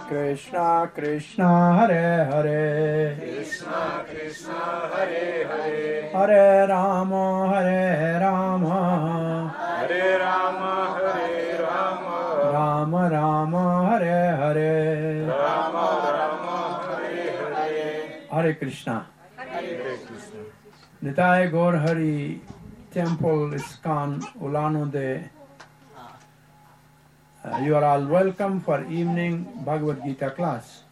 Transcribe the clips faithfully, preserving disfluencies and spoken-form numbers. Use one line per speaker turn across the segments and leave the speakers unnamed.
Krishna Krishna Hare Hare
Krishna Krishna Hare Hare
Hare Rama Hare Rama
Hare Rama Hare Rama
Rama Rama Hare Hare
Rama Rama Hare Hare
Hare Krishna.
Hare Krishna.
Nitai Gaur Hari Temple ISKCON Ulan-Ude. Uh, you are all welcome for evening Bhagavad Gita class.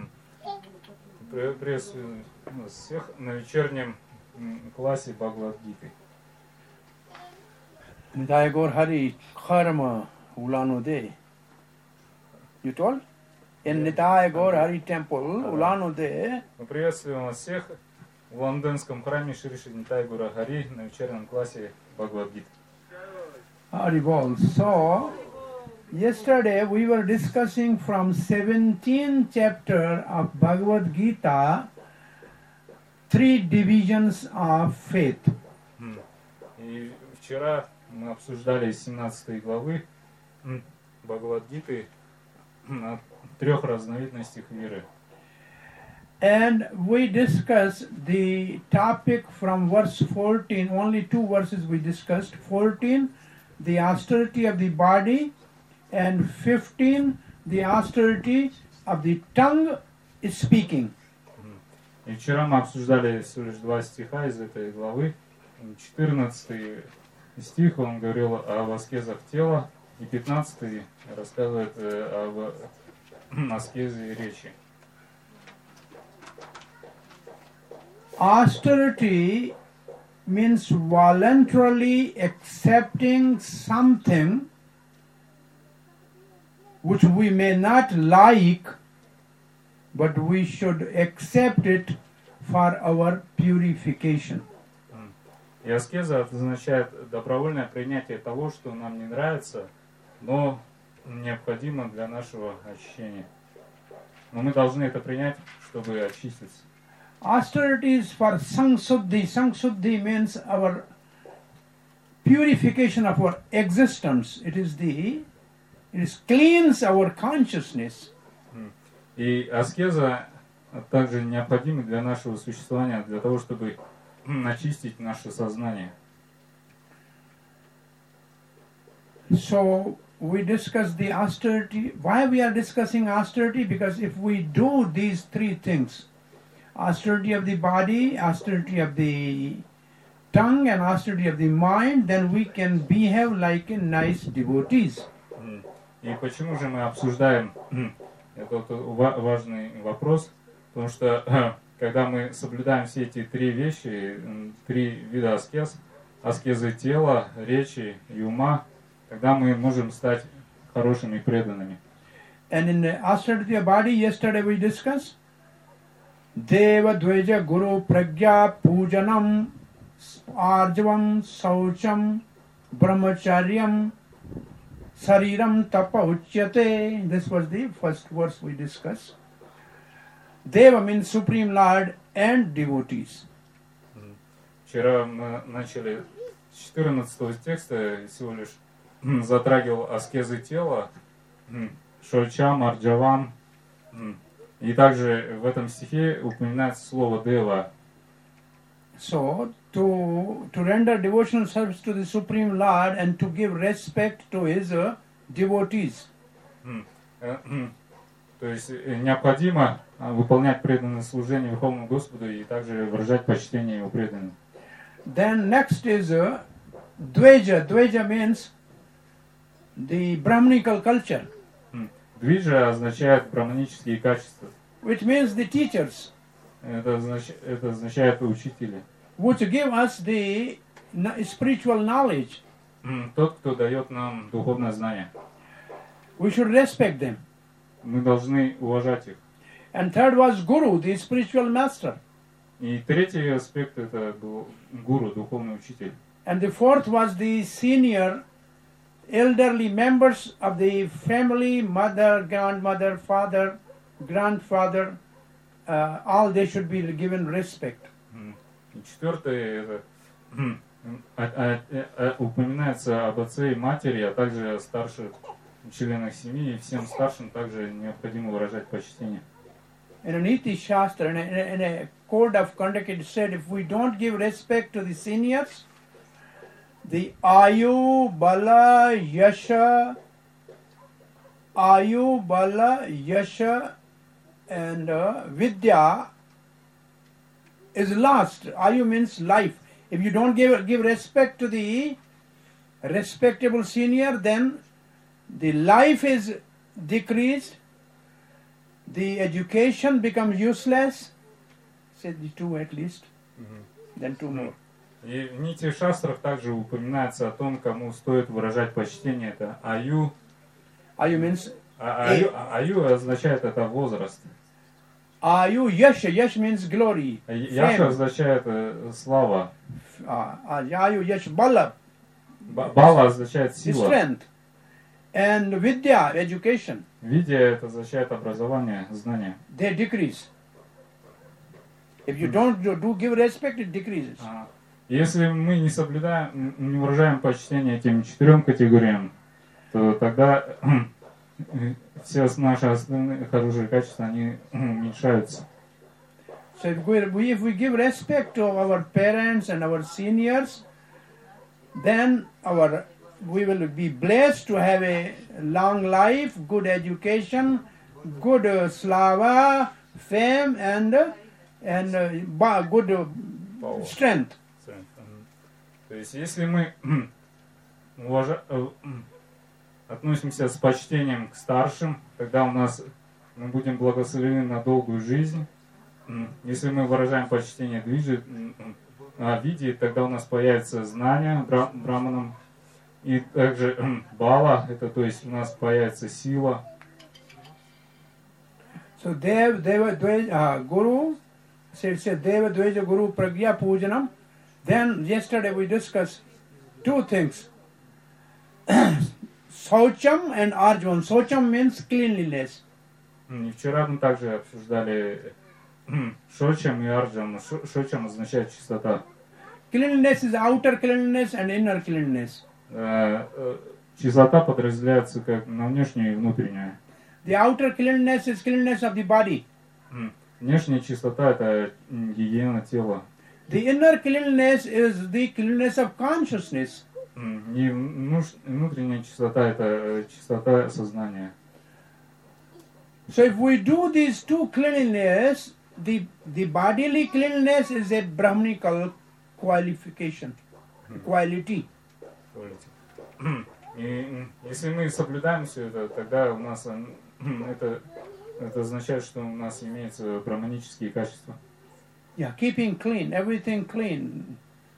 Приветствую всех на вечернем классе Бхагавад-гиты.
Nitai Gaur Hari Karma Ulan-Ude. You told? In Nitai Gaur Hari Temple Ulan-Ude.
Мы приветствуем вас всех в лондонском храме Шри Шри Нитай Гаура Хари на вечернем классе Бхагавад-гиты.
Haribol. So, yesterday we were discussing from seventeenth chapter of Bhagavad Gita, three divisions of faith.
И вчера мы обсуждали из семнадцатой главы Бхагавад-гиты о трех разновидностях веры.
And we discussed the topic from verse fourteen, only two verses we discussed. fourteen, the austerity of the body, and fifteen, the austerity of the tongue is speaking.
И вчера мы обсуждали всего лишь два стиха из этой главы. четырнадцатый стих, он говорил об аскезах тела, и пятнадцатый рассказывает об аскезе речи.
Austerity means voluntarily accepting something which we may not like, but we should accept it for our purification.
И аскеза означает добровольное принятие того, что нам не нравится, но необходимо для нашего очищения. Но мы должны это принять, чтобы очиститься.
Austerity is for Samsuddhi. Samsuddhi means our purification of our existence. It is the, it is cleans our consciousness.
И аскеза также необходима для нашего существования, для того, чтобы очистить наше сознание.
So we discuss the austerity. Why we are discussing austerity? Because if we do these three things, austerity of the body, austerity of the tongue, and austerity of the mind, then we can behave like a nice devotees.
И почему же мы обсуждаем этот важный вопрос? Потому что когда мы соблюдаем все эти три вещи, три вида аскез, аскезы тела, речи и ума, тогда мы можем стать хорошими преданными.
And in the austerity of body, yesterday we discussed Deva Dveja Guru Pragya Pujanam Arjavam Saucham Brahmacharyam Sariram Tapa Uchyate. This was the first verse we discussed. Deva means Supreme Lord and devotees.
Вчера мы начали с четырнадцатого текста, всего лишь затрагивал аскезы тела, Шочам, Арджавам. И также в этом стихе упоминается слово Дева.
So, to, to render devotional service to the Supreme Lord and to give respect to his uh, devotees.
То есть необходимо выполнять преданное служение Верховному Господу и также выражать почтение Его преданным.
Then next is uh, Dveja. Dveja means the Brahmanical culture.
Двиджа означает браманические качества.
Which means the teachers.
Это означает, это означает учители.
Which give us the spiritual knowledge.
Тот, кто дает нам духовное знание.
We should respect them.
Мы должны уважать их.
And third was Guru, the spiritual master.
И третий аспект это был гуру, духовный учитель.
And the fourth was the senior elderly members of the family, mother, grandmother, father, grandfather, uh, all they should be given respect.
И четвертое это упоминается об отце и матери, а также о старших членах семьи, и всем старшим также необходимо выражать почтение.
In a Niti Shastra, in a, in a, in a code of conduct, it said if we don't give respect to the seniors, the Ayu, Bala, Yasha, Ayu, Bala, Yasha, and uh, Vidya is lost. Ayu means life. If you don't give give respect to the respectable senior, then the life is decreased, the education becomes useless. Say the two at least, then two more.
И в Нити Шастрах также упоминается о том, кому стоит выражать почтение. Это аю.
Ayu means
А- Аю, аю означает это возраст.
Ayu, Yasha. Yash means glory.
А Яша
fame.
означает э, слава.
Uh, Ayu, Yash, Bala,
Ба- Бала означает сила.
strength. And Vidya, education,
Видя это означает образование, знание.
they decrease. If you don't do, do give respect, it decreases.
А, Если мы не соблюдаем, м, не выражаем почтение этим четырем категориям, то тогда все наши остальные хорошие качества, они уменьшаются.
So if we, we- if we give respect to our parents and our seniors, then our we will be blessed to have a long life, good education, good uh, slava, fame, and uh, and uh, ba- good uh,
Power.
strength.
То есть, если мы уважа- э, относимся с почтением к старшим, тогда у нас мы будем благословены на долгую жизнь. М, Если мы выражаем почтение движи, м, м, а, виде, тогда у нас появится знание бра- браманам. И также м, бала, это то есть у нас появится сила.
So Dev Deva Dvaj uh, Guru said said Deva Dvaja Guru Pragya Pujanam. Then yesterday we discussed two things. Saucham and Arjun. Saucham means cleanliness.
М, И вчера мы также обсуждали м, шочам и арджам. Шо- Шочам означает чистота.
Cleanliness is outer cleanliness and inner cleanliness.
Э, э, Чистота подразделяется как на внешнюю и внутреннюю.
The outer cleanliness is cleanliness of the body.
М, Внешняя чистота это м, гигиена тела.
The inner cleanliness is the cleanliness of consciousness.
М, И внуш- внутренняя чистота это э, чистота сознания.
So if we do these two cleanliness, the, the bodily cleanliness is a Brahmanical qualification, quality.
М, И м, если мы соблюдаем все это, тогда у нас м, это, это означает, что у нас имеются браманические качества.
Yeah, keeping clean, everything clean.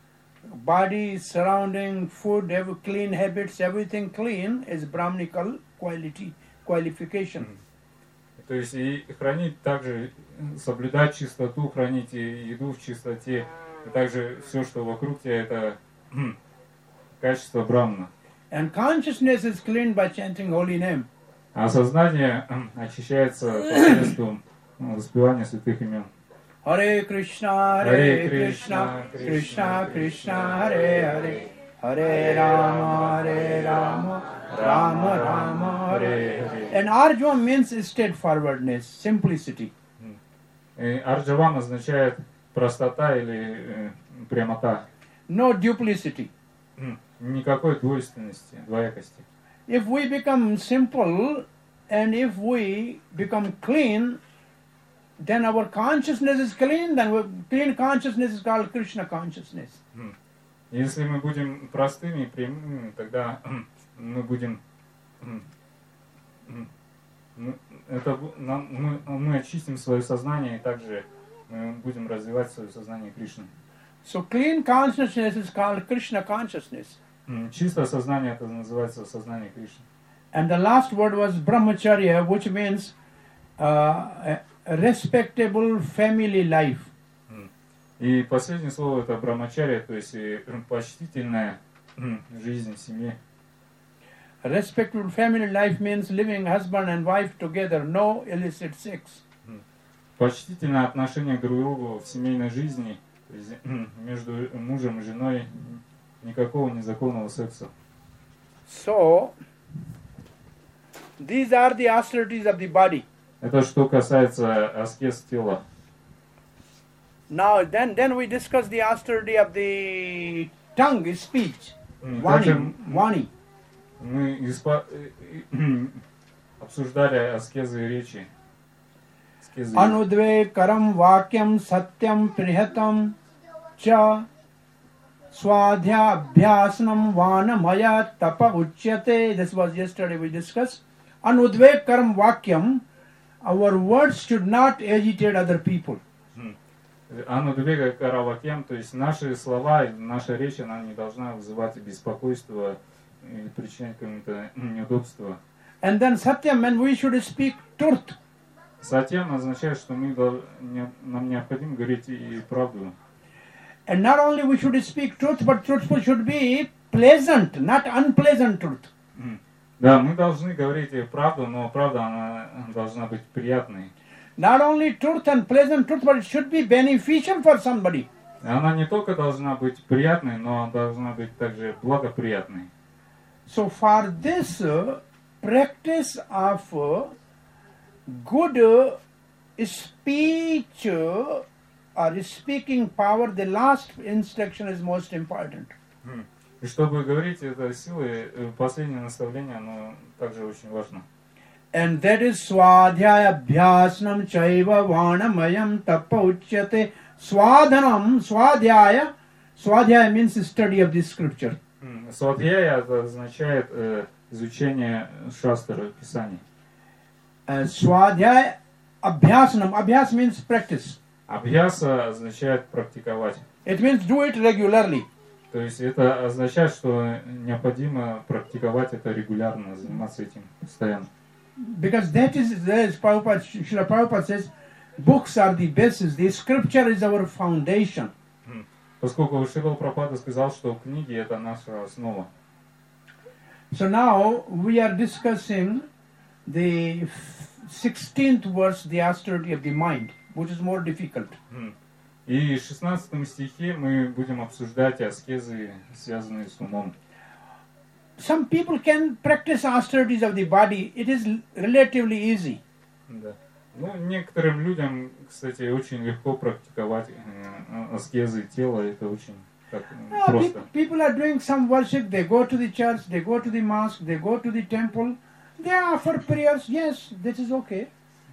Body, surrounding, food, every, clean habits, everything clean is Brahmanical quality, qualification.
То есть и хранить также, соблюдать чистоту, хранить и еду в чистоте, и также все, что вокруг тебя, это м, качество брамана.
And consciousness is cleaned by chanting holy name.
А сознание м, очищается посредством м, воспевания святых имен.
Hare Krishna, Hare Krishna, Krishna Krishna, Hare Hare, Hare Rama, Hare Rama, Rama Rama, Hare Hare. And Arjuna means straightforwardness, simplicity.
И Арджаван означает простота или э, прямота.
No duplicity.
М, Никакой двойственности, двоякости.
If we become simple and if we become clean, then our consciousness is clean, then we- clean consciousness is called Krishna consciousness.
М. Если мы будем простыми и прямыми, тогда м, мы будем... м, м, ну, это, бу- нам- мы, мы очистим свое сознание, и также мы будем развивать свое сознание Кришны.
So clean consciousness is called Krishna consciousness.
М, Чистое сознание, это называется сознание Кришны.
And the last word was brahmacharya, which means uh, a a respectable family life.
М. И последнее слово это брамачарья, то есть э, почтительная м, жизнь в семье.
A respectable family life means living husband and wife together, no illicit sex.
Почтительное отношение друг к другу в семейной жизни, то есть, м, между мужем и женой, никакого незаконного секса.
So, These are the austerities of the body.
Это что касается аскез тела.
Now, then, then we discuss the austerity of the tongue, speech,
М,
vani,
Также
vani.
мы испа- обсуждали аскезы речи. Аскезы речи.
Anudvekaram vakyam satyam prihatam cha swadhya abhyasanam vanamaya tapa uchyate. This was yesterday we discussed. Anudvekaram vakyam, our words should not agitate other people.
Анудвега каравакьям, то есть наши слова, наша речь, она не должна вызывать беспокойство или причинять какое-то неудобство.
And then satyam, when we should speak truth.
Сатьям означает, что мы дол- не- нам необходимо говорить и правду.
And not only we should speak truth, but truthful should be pleasant, not unpleasant truth.
М. Да, мы должны говорить и правду, но правда она должна быть приятной.
Not only truth and pleasant truth, but it should be beneficial for somebody.
Она не только должна быть приятной, но она должна быть также благоприятной.
So for this uh, practice of uh, good uh, speech uh, or speaking power, the last instruction is most important.
М. И чтобы говорить это силой, э, последнее наставление, оно также очень важно.
And that is swadhyaya abhyasnam chaiva vanamayam tappa uchyate. Swadhanam, swadhyaya. Swadhyaya means study of the scripture.
М, Свадхьяя это означает э, изучение шастры, писаний.
Uh, swadhyaya abhyasanam. Abhyas means practice.
Абхьяса означает практиковать.
It means do it regularly.
То есть это означает, что необходимо практиковать это регулярно, заниматься этим постоянно.
Because that is, as Prabhupada, Srila Prabhupada says, books are the basis, the scripture is our foundation.
М. Поскольку Шрила Прабхупада сказал, что книги это наша основа.
So now we are discussing the sixteenth verse, the austerity of the mind, which is more difficult.
М. И в шестнадцатом стихе мы будем обсуждать аскезы, связанные с умом.
Some people can practice austerities of the body. It is relatively easy.
Да. Ну, некоторым людям, кстати, очень легко практиковать э, аскезы тела, это очень так, э,
Uh,
просто.
pe- people are doing some worship, they go to the church, they go to the mosque, they go to the temple, they offer prayers. Yes, this is okay.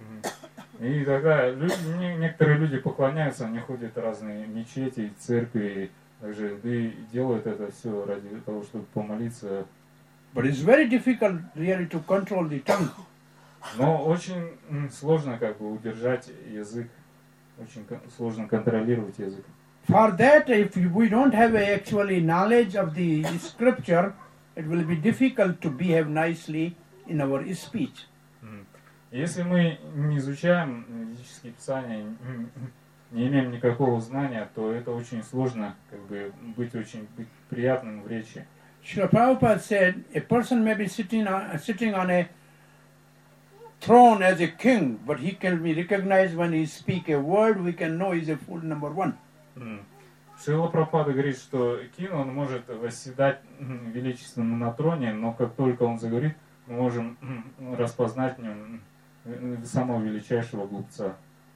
И тогда люди, не- некоторые люди поклоняются, они ходят в разные мечети, церкви, также да и делают это все ради того, чтобы помолиться.
But it's very difficult really to control the tongue.
Но очень м, сложно как бы удержать язык, очень кон- сложно контролировать язык.
For that, if we don't have a actually knowledge of the scripture, it will be difficult to behave nicely in our speech.
М. Если мы не изучаем ведические писания, м, не имеем никакого знания, то это очень сложно как бы быть очень быть приятным в речи.
Srila Prabhupada said, a person may be sitting on, sitting on a throne as a king, but he can be recognized when he speak a word, we can know he's a fool, number one.
М. Шрила Прабхупада говорит, что Кин, он может восседать м, величественно на троне, но как только он заговорит, мы можем м, распознать в нем м, самого величайшего глупца.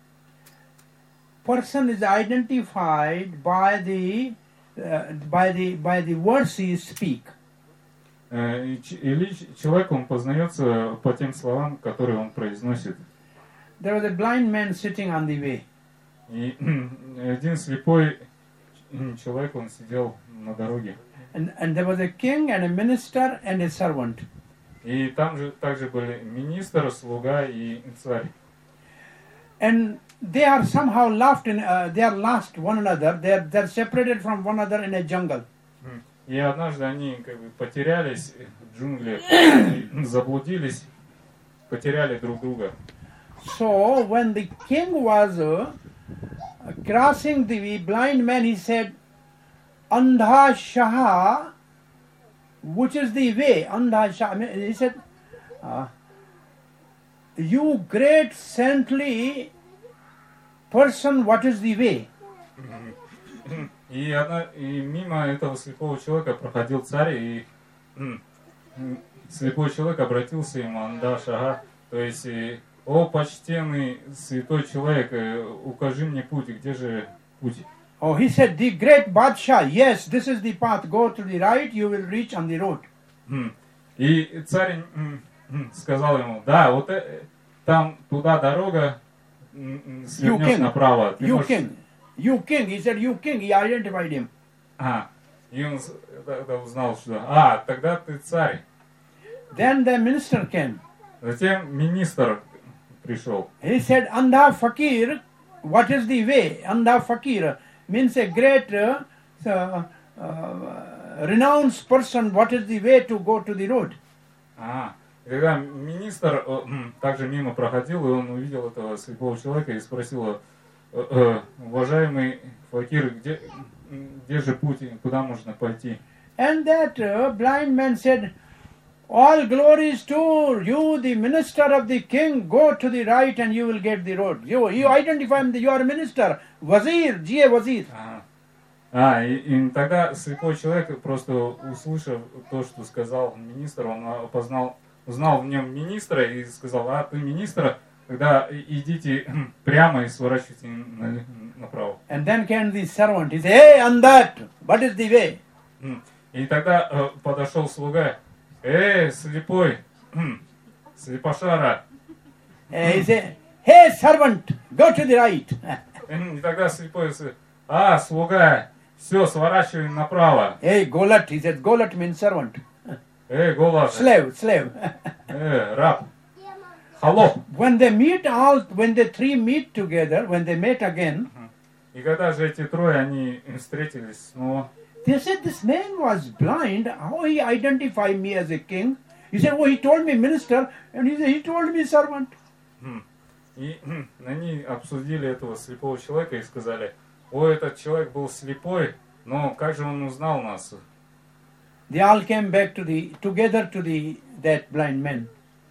Person is identified by the uh, by the by the words he speak.
Э, и ч- и лич- человек, он познается по тем словам, которые он произносит.
There was a blind man sitting on the way.
И один слепой м, человек, он сидел на дороге.
And, and there was a king and a minister and a servant.
И там же также были министр, слуга и царь.
And they are somehow lost in, uh, they are lost one another. They are, they are separated from one another in a jungle.
М. И однажды они как бы потерялись в джунглях, и заблудились, потеряли друг друга.
So when the king was uh, crossing the blind man, he said, Andha Shaha, which is the way? Andha Shaha. He said, uh, you great saintly person, what is the way?
И, одна, и мимо этого слепого человека проходил царь и м, м, слепой человек обратился ему, анда шага, то есть, э, о, почтенный святой человек, э, укажи мне путь, где же путь?
Oh, he said, the great Badshah, yes, this is the path, go to the right, you will reach on the road.
М. И царь м, м, сказал ему, да, вот э, там туда дорога, м, м,
You
свернешь
king,
направо. Ты
you
можешь-
king, you king, he said, you king, he identified him.
А, и он с- тогда узнал, что, а, тогда ты царь.
Then the minister came.
Затем министр пришел.
He said, Anda Fakir, what is the way? Anda Fakir means a great, uh, uh, uh, renounced person, what is the way to go to the road?
А, и когда министр э, м, также мимо проходил, и он увидел этого слепого человека и спросил, э, э, уважаемый факир, где, м, где же путь, куда можно пойти?
And that uh, blind man said, all glories to you, the minister of the king, go to the right and you will get the road. You, you identify him, you are a minister, Wazir, G A Wazir.
А, а и, и тогда слепой человек, просто услышав то, что сказал министр, он опознал, узнал в нем министра и сказал, а ты министр, тогда идите прямо и сворачивайте на- направо.
And then came the servant. He said, hey, on that, what is the way?
М. И тогда э, подошел слуга, эй, слепой, м, слепошара.
Uh, he said, hey, servant, go to the right.
И тогда слепой, с- а, слуга, все, сворачивай направо.
Hey, Golat, he said, Golat means servant.
Эй, голос,
Slave, slave.
э, раб, холоп.
When they meet all, when the three meet together, when they met again,
И когда же эти трое, они встретились снова,
they said, this man was blind. How he identified me as a king? He said, oh, he told me minister, and he said, he told me servant.
м, и м, они обсудили этого слепого человека и сказали, о, этот человек был слепой, но как же он узнал нас?
They all came back to the, together to the, that blind man.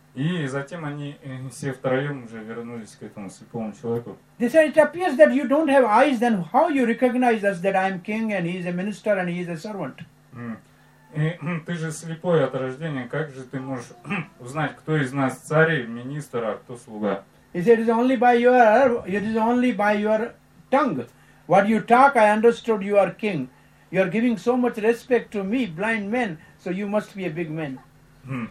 И затем они э, все втроем уже вернулись к этому слепому человеку.
They said, it appears that you don't have eyes, then how you recognize us that I am king and he is a minister and he is a servant?
М. И, м, ты же слепой от рождения, как же ты можешь узнать, кто из нас царь, министр, а кто слуга?
He said, it is only by your, it is only by your tongue. What you talk, I understood you are king. You are giving so much respect to me, blind man, so you must be a big man.
М.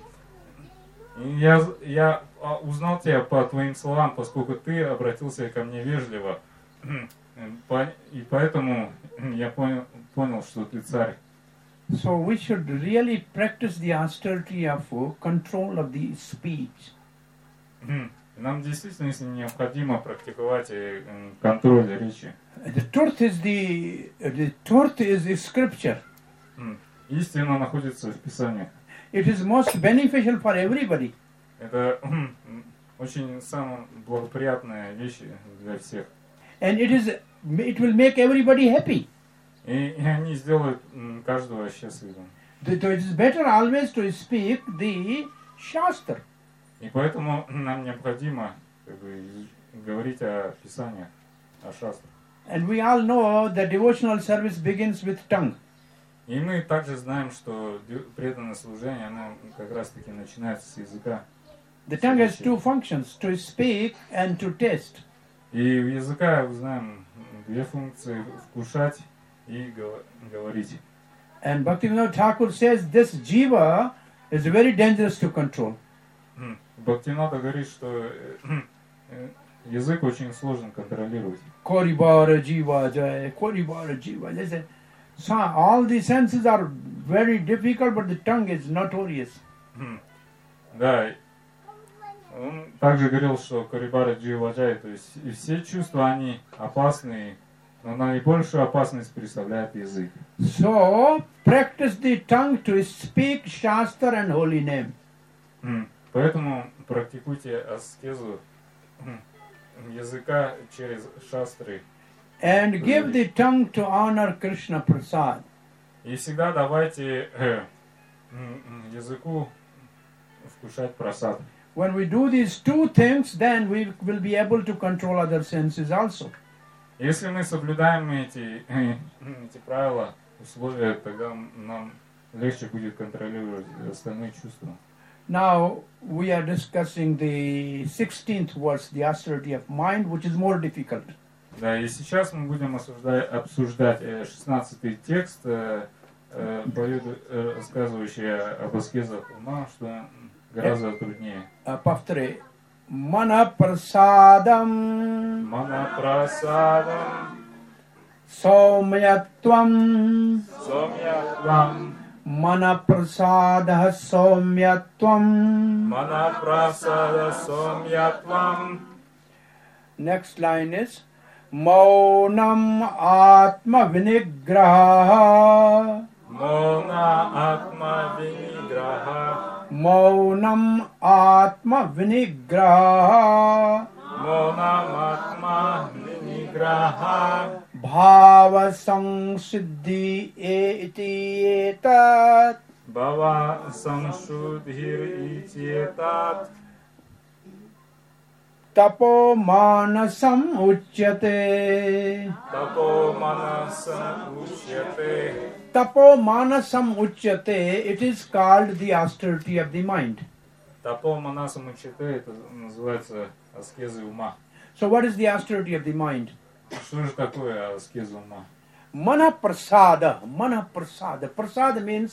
И Я, я а, узнал тебя по твоим словам, поскольку ты обратился ко мне вежливо. По- И поэтому я понял, понял, что ты царь.
So we should really practice the austerity of uh, control of the speech.
М. Нам действительно если необходимо практиковать э, м, контроль речи.
The truth is the, the truth is the scripture.
М. Истина находится в Писании.
It is most beneficial for everybody.
Это м, очень самая благоприятная вещь для всех.
And it is, it will make everybody happy.
И, и они сделают м, каждого счастливым.
So it is better always to speak the Shastra.
И поэтому нам необходимо как бы, из- говорить о Писаниях, о шастрах.
And we all know that devotional service begins with tongue.
И мы также знаем, что д- преданное служение, оно как раз таки начинается с языка.
The tongue has two functions, to speak and to taste.
И у языка, мы знаем, две функции – вкушать и гова- говорить.
And Bhaktivinoda Thakur says this jiva is very dangerous to control.
М. Бхактивинода говорит, что э, э, язык очень сложно контролировать.
Koribara jiva jai, koribara jiva. They say, so all the senses are very difficult, but the tongue is notorious.
М. Да, он также говорил, что Карибара Дживаджай, то есть и все чувства, они опасные, но наибольшую опасность представляет язык.
So practice the tongue to speak Shastra and holy name.
М. Поэтому практикуйте аскезу м, языка через шастры.
And give the tongue to honor Krishna Prasad.
И всегда давайте э, м, м, языку вкушать просад.
When we do these two things, then we will be able to control other senses also.
Если мы соблюдаем эти, э, эти правила, условия, тогда нам легче будет контролировать остальные чувства.
Now we are discussing the sixteenth verse, the austerity of mind, which is more difficult.
Да, и сейчас мы будем осуждать, обсуждать шестнадцатый текст, э, э, поведу- э, рассказывающий об аскезах ума, что гораздо труднее.
Uh, Повторяй. Mana prasadam
Манапрасадам,
saumyatvam.
сомьятвам,
Mana prasadaha saumyatvam.
манапрасада сомьятвам.
Next line is Maunam Atma Vinigraha.
Мона атма виниграха,
Maunam Atma Vinigraha.
монам атма виниграха,
Bhava Samsiddhi eti etat.
бава самшудхир итиетат,
Tapo manasam uchyate.
тапо манасам учьяте.
Tapo manasam uchyate. It is called the austerity of the mind.
Тапо манасам учьяте, это называется аскезой ума.
So what is the austerity of the mind?
Что же такое аскеза ума?
Mana prasada. Mana prasada. Prasada means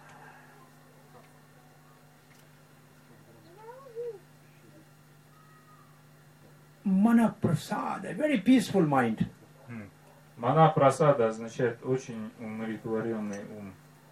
mana prasada. Very peaceful mind.
Мана прасада означает очень умиротворенный ум.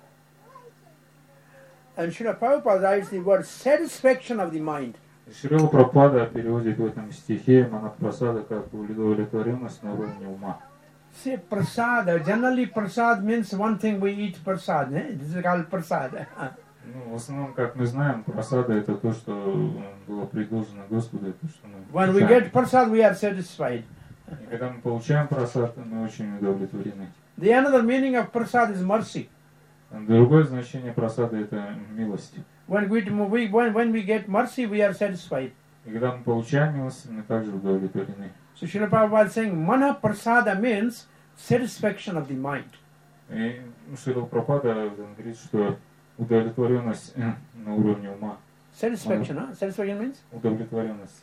And Srila Prabhupada writes the word satisfaction of the mind.
Шрила Прабхупада переводит в этом стихе мана прасада как удовлетворенность на уровне ума.
Say prasada. Generally prasad means one thing we eat prasad. Eh? This is called prasada.
Ну, в основном, как мы знаем, прасада это то, что было предложено Господу, это что мы
When we
получаем.
get prasad, we are satisfied.
И когда мы получаем прасад, мы очень удовлетворены.
The another meaning of prasad is mercy.
Другое значение прасады это милость.
When we, we when, when we get mercy, we are satisfied.
И когда мы получаем милость, мы также удовлетворены.
So Srila Prabhupada is saying mana prasada means satisfaction of the mind.
И Шрила Прабхупада говорит, что удовлетворенность э, на уровне ума.
Satisfaction, huh? Satisfaction means?
Удовлетворенность.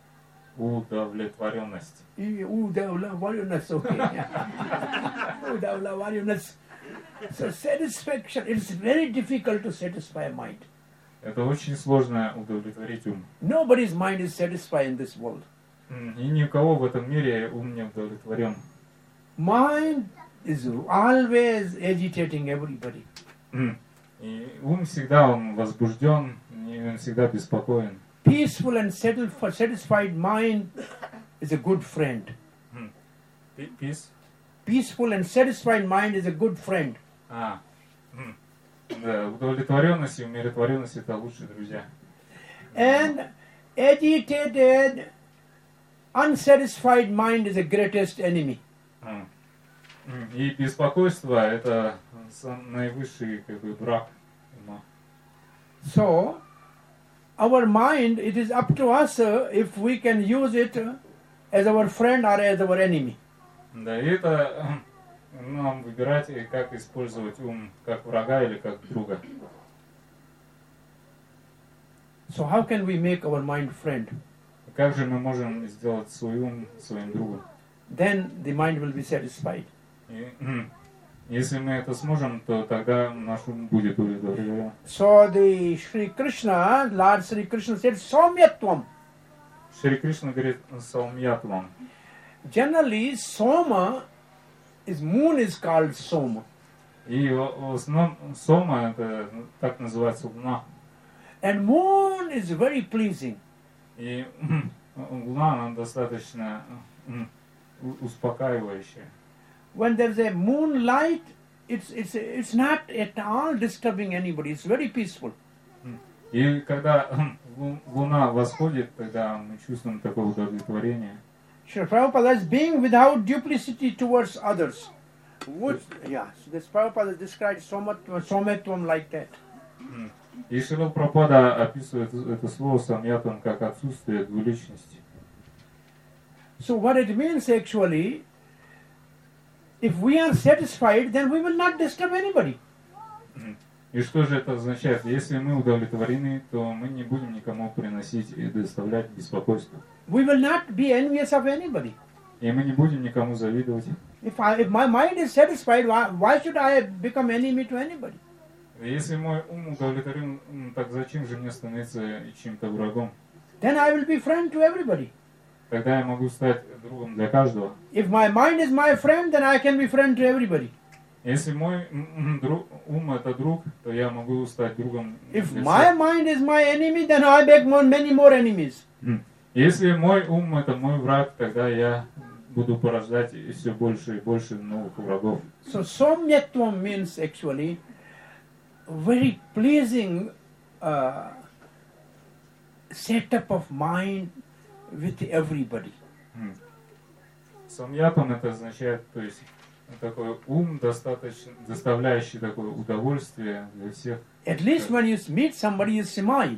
Удовлетворенность.
Udavlavaryonas, okay. Udavlavaryonas. So satisfaction, it's very difficult to satisfy a mind.
Это очень сложно удовлетворить ум.
Nobody's mind is satisfied in this world.
М, И ни у кого в этом мире ум не удовлетворен.
Mind is always agitating everybody.
М. И ум всегда он возбужден, и он всегда беспокоен.
Peaceful and settled, satisfied mind is a good friend.
Пи- Пис?
Peaceful and satisfied mind is a good friend.
А. М. Да, удовлетворенность и умиротворенность это лучшие друзья.
And agitated, unsatisfied mind is the greatest enemy.
М. М. И беспокойство это сам наивысший как бы враг ума.
So, our mind, it is up to us uh, if we can use it uh, as our friend or as our enemy.
Да, и это э, нам выбирать, и как использовать ум, как врага или как друга.
So, how can we make our mind friend?
Как же мы можем сделать свой ум своим другом?
Then the mind will be satisfied.
И, м, если мы это сможем, то тогда наш ум будет удовлетворен.
So, the Sri Krishna, Lord Sri Krishna said, Saumyatvam.
Шри Кришна говорит Саумьятвам.
Generally, Soma is moon is called Soma.
И в в основном Сома это ну, так называется луна.
And moon is very pleasing.
И м, луна она достаточно м, у- успокаивающая.
When there's a moonlight, it's, it's, it's not at all disturbing anybody. It's very peaceful.
И когда лу- луна восходит, тогда мы чувствуем такое удовлетворение.
Sri Prabhupada is being without duplicity towards others. Which, yeah, so this Prabhupada described somatvam, somatvam like that.
М. И Шрила Прабхупада описывает это слово самьятвам как отсутствие двуличности.
So what it means actually, if we are satisfied, then we will not disturb anybody.
И что же это означает? Если мы удовлетворены, то мы не будем никому приносить и доставлять беспокойство.
We will not be envious of anybody.
И мы не будем никому завидовать.
If, I, if my mind is satisfied, why, why should I become enemy to anybody?
Если мой ум удовлетворен, так зачем же мне становиться чьим-то врагом?
Then I will be friend to everybody.
Тогда я могу стать другом для каждого.
If my mind is my friend, then I can be friend to everybody.
Если мой друг, ум это друг, то я могу стать другом
If
для
my
всех.
mind is my enemy, then I make more, many more enemies.
Если мой ум это мой враг, тогда я буду порождать все больше и больше новых врагов.
So somyatvam means actually very pleasing uh, setup of mind with everybody.
Самьятам это означает, то есть такой ум, достаточно доставляющий такое удовольствие для всех.
At least when you meet somebody, you smile.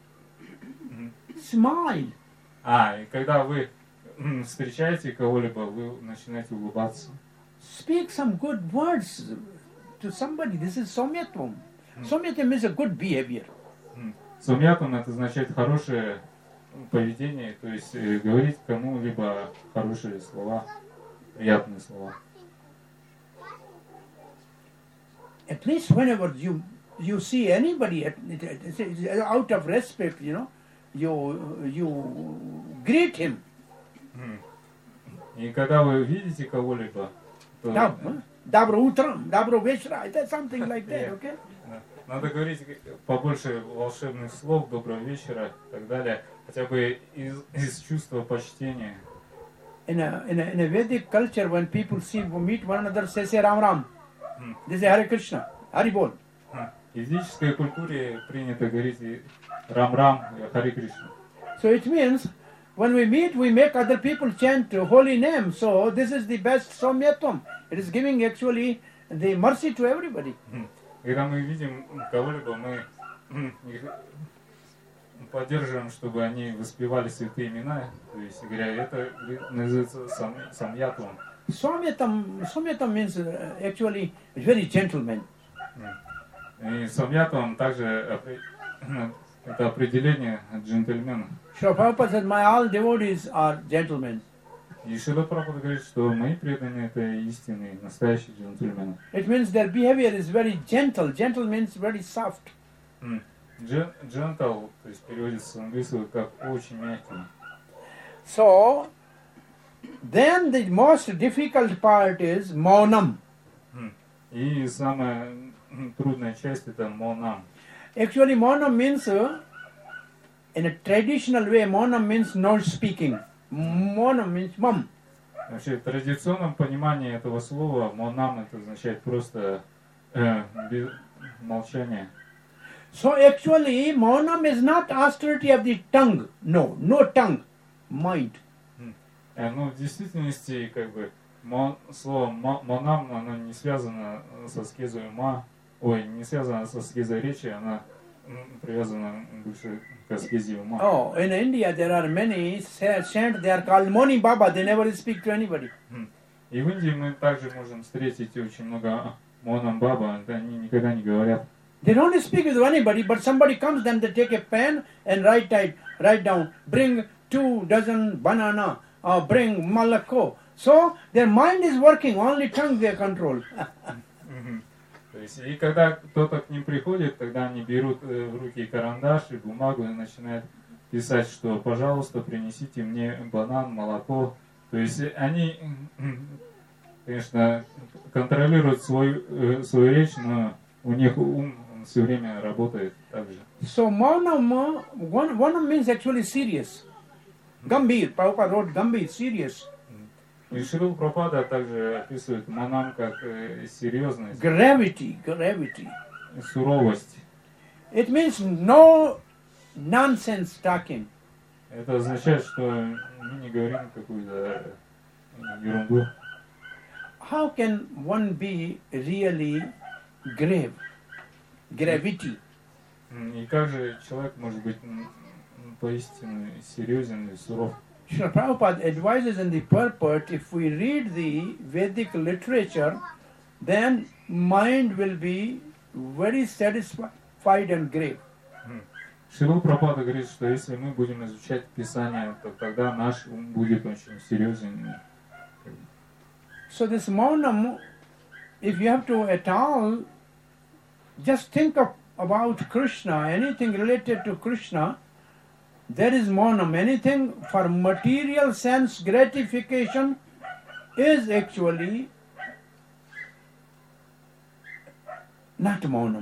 Smile.
А, и когда вы встречаете кого-либо, вы начинаете улыбаться.
Speak some good words to somebody. This is somyatvam. Somyatvam is a good behavior.
Самьятам это означает хорошее поведение, то есть э, говорить кому-либо хорошие слова, приятные слова.
At least whenever you you see anybody at, out of respect, you know, you you greet him.
И когда вы видите кого-либо, то
Dab- huh? Dobro utram, dobro veshra, that's something like that,
Yeah.
okay?
надо говорить побольше волшебных слов, доброго вечера и так далее, хотя бы из, из чувства почтения.
In a, in a in a Vedic culture, when people see meet one another, say say Ram Ram. They say Hare Krishna, Hari Bol.
В ведической культуре принято говорить и Рам-Рам, и Хари Кришна.
So it means when we meet, we make other people chant holy name. So this is the best somyatvam. It is giving actually the mercy to everybody.
Когда мы видим кого-либо, мы их поддерживаем, чтобы они воспевали святые имена. То есть, говоря, это называется сам, самьятвам.
Somyatam, somyatam means uh, actually very gentleman.
И самьятвам также это определение джентльмена.
Srila Prabhupada said, my all devotees are gentlemen.
И Шрила Прабхупада говорит, что мои преданные это истинные, настоящие джентльмены.
It means their behavior is very gentle. Gentle means very soft.
Gentle, то есть переводится с английского как очень мягкий.
So, then the most difficult part is maunam.
И самая трудная часть это монам.
Actually, maunam means, uh, in a traditional way, maunam means not speaking. Maunam means mum.
Вообще, в традиционном понимании этого слова монам это означает просто э, без, молчание.
So actually, maunam is not austerity of the tongue. No, no tongue, mind.
Э, ну, в действительности, как бы, мон, слово монам, оно не связано со аскезой ума, ой, не связано со аскезой речи, она привязана больше к аскезе ума.
Oh, in India there are many saints, they are called Moni Baba, they never speak to anybody.
И в Индии мы также можем встретить очень много монам баба, они никогда не говорят.
They don't speak with anybody, but somebody comes, then they take a pen and write, write, write down, bring two dozen banana, or bring malako. So their mind is working, only tongue they control.
То есть, и когда кто-то к ним приходит, тогда они берут в руки карандаш и бумагу и начинают писать, что, пожалуйста, принесите мне банан, молоко. То есть они, конечно, контролируют свою, свою речь, но у них ум все время работает так же.
So maunam, one, one means actually serious. Gambhir, Prabhupada wrote Gambhir, serious.
И Шрила Прабхупада также описывает монам как э, серьезность,
Gravity, gravity.
суровость.
It means no nonsense talking.
Это означает, что мы не говорим какую-то ерунду.
How can one be really grave? Gravity.
И как же человек может быть поистине серьезен и суров?
Srila Prabhupada advises in the purport, if we read the Vedic literature, then mind will be very satisfied and grave.
Шрила Прабхупада говорит, что если мы будем изучать Писание, то тогда наш ум будет очень серьезен.
So this Maunam, if you have to at all, just think of about Krishna, anything related to Krishna, there is Maunam. Anything for material sense gratification is actually not Maunam.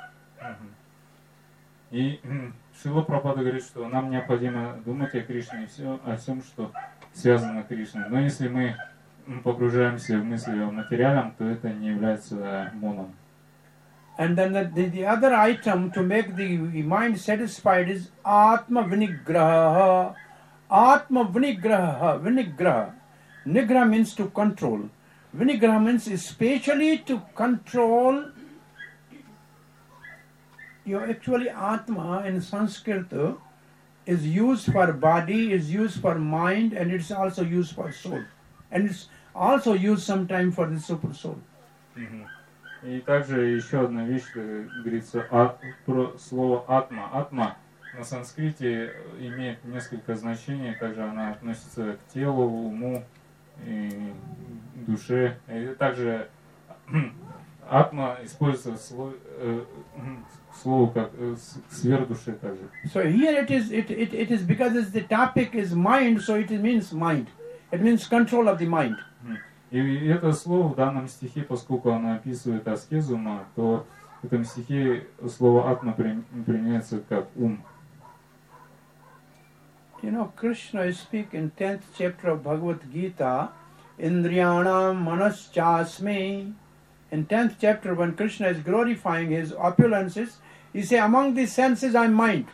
И Шрила Прабхупада говорит, что нам необходимо думать о Кришне и все, о всем, что связано с Кришной. Но если мы погружаемся в мысли о материальном, то это не является моном.
And then the, the, the other item to make the mind satisfied is Atma Vinigraha. Atma Vinigraha. Vinigraha. Nigraha means to control. Vinigraha means especially to control. You actually Atma in Sanskrit is used for body, is used for mind, and it's also used for soul. And it's also used sometimes for the super soul.
Mm-hmm. И также еще одна вещь, говорится а, про слово атма. Атма на санскрите имеет несколько значений, также она относится к телу, уму и душе. И также атма используется слово, э, слово как э, сверхдуше также.
So here it is, it, it, it is because it's the topic is mind, so it means mind. It means control of the mind.
И это слово в данном стихе, поскольку оно описывает аскезу ума, то в этом стихе слово атма применяется как ум.
You know, Krishna speaks in tenth chapter of Bhagavad Gita, Indriyanam Manaschasme. In tenth chapter, when Krishna is glorifying his opulences, he says, among these senses I am mind.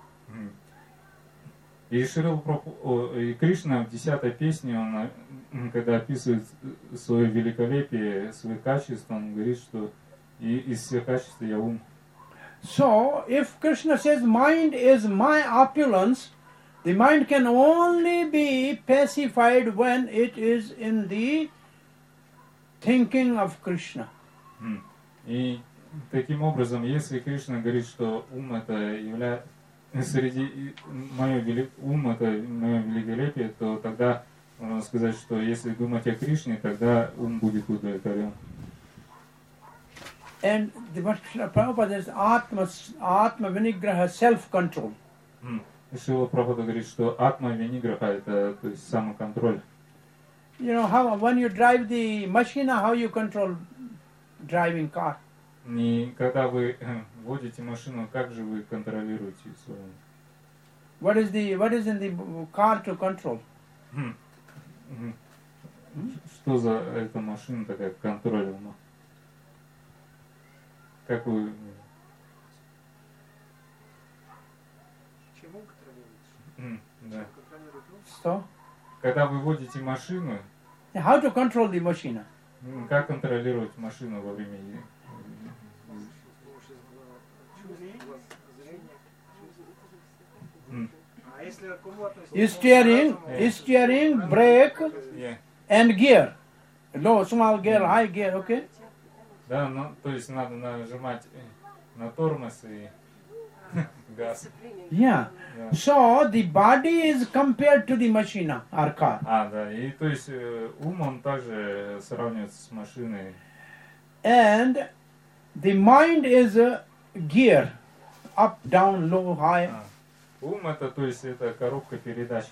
И Шрила Прабхупада, и Кришна в десятой песне, он, когда описывает свое великолепие, свои качества, он говорит, что и, из всех качеств я ум.
So, if Krishna says mind is my opulence, the mind can only be pacified when it is in the thinking of Krishna.
И таким образом, если Кришна говорит, что ум это является среди мое вели... ум это мое великолепие, то тогда можно сказать, что если думать о Кришне, тогда ум будет удовлетворен.
And the Prabhupada is Atma, Atma Vinigraha, self-control.
Шрила Прабхупада говорит, что Атма Виниграха это то есть самоконтроль.
You know how when you drive the machine, how you control driving car?
И когда вы водите машину, как же вы контролируете свою?
What is the what is in the car to control?
Что за эта машина такая контроль ума? Как вы?
Чему контролируете?
Да.
So,
Когда вы водите машину,
how to control the machine?
как контролировать машину во время езды?
Steering, steering, brake,
Yeah.
and gear. Low, small gear, high gear, okay?
Да, ну, то есть надо нажимать на тормоз и газ.
Yeah.
Да.
So the body is compared to the machine or car.
А, да, и то есть э, ум, он также сравнивается с машиной.
And the mind is a gear, up, down, low, high.
А. Ум это, то есть это коробка передач.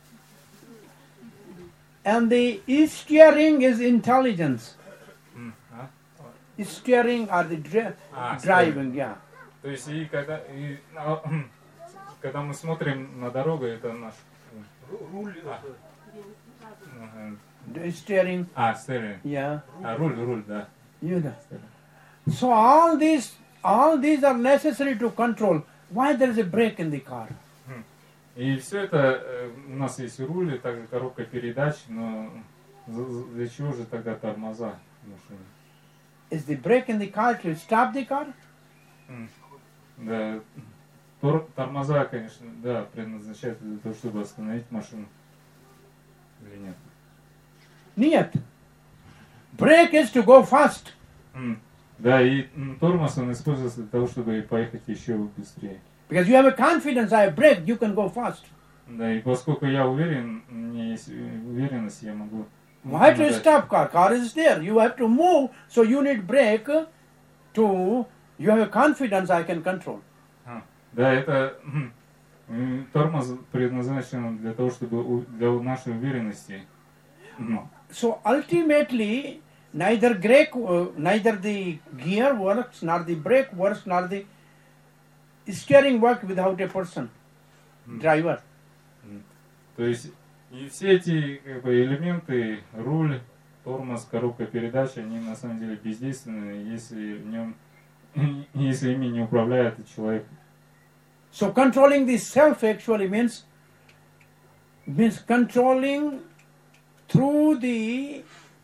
And the steering is intelligence.
М, а?
Steering or the dri-
А,
driving, yeah.
То есть и когда, и, а, когда мы смотрим на дорогу, это наш ум.
Руль.
А. Ага.
The steering,
А, стерео.
yeah.
А, руль, руль, да.
You know. So all these, all these are necessary to control. Why there is a brake in the car?
И все это, э, у нас есть руль, и также коробка передач, но за- за- для чего же тогда тормоза в машине?
Is the brake in the car to stop the car?
М. Да, тор- тормоза, конечно, да, предназначаются для того, чтобы остановить машину. Или нет?
Нет. Brake is to go fast.
М. Да, и м, тормоз он используется для того, чтобы поехать еще быстрее.
Because you have a confidence, I have brake, you can go fast.
Да, и поскольку я уверен, у меня есть э, уверенность, я могу...
Why to
помогать.
stop car? Car is there. You have to move, so you need brake to, you have a confidence I can control.
А, да, это м, м, тормоз предназначен для того, чтобы у- для нашей уверенности. М,
So ultimately, neither brake, uh, neither the gear works, nor the brake works, nor the steering work without a person, driver.
м. То есть и все эти как бы, элементы, руль, тормоз, коробка передач, они на самом деле бездейственны, если в нем, если ими не управляет человек.
So controlling the self actually means means controlling through the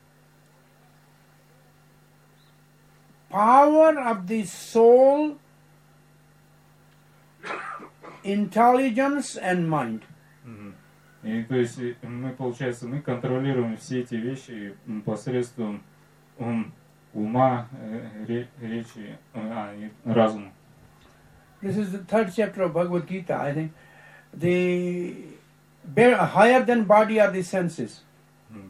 power of the soul, intelligence and mind.
Мгм. И то есть и мы, получается, мы контролируем все эти вещи м, посредством ум, ума, э, ре- речи, э, а, и разума.
This is the third chapter of Bhagavad Gita, I think. The be- higher than body are the senses.
М.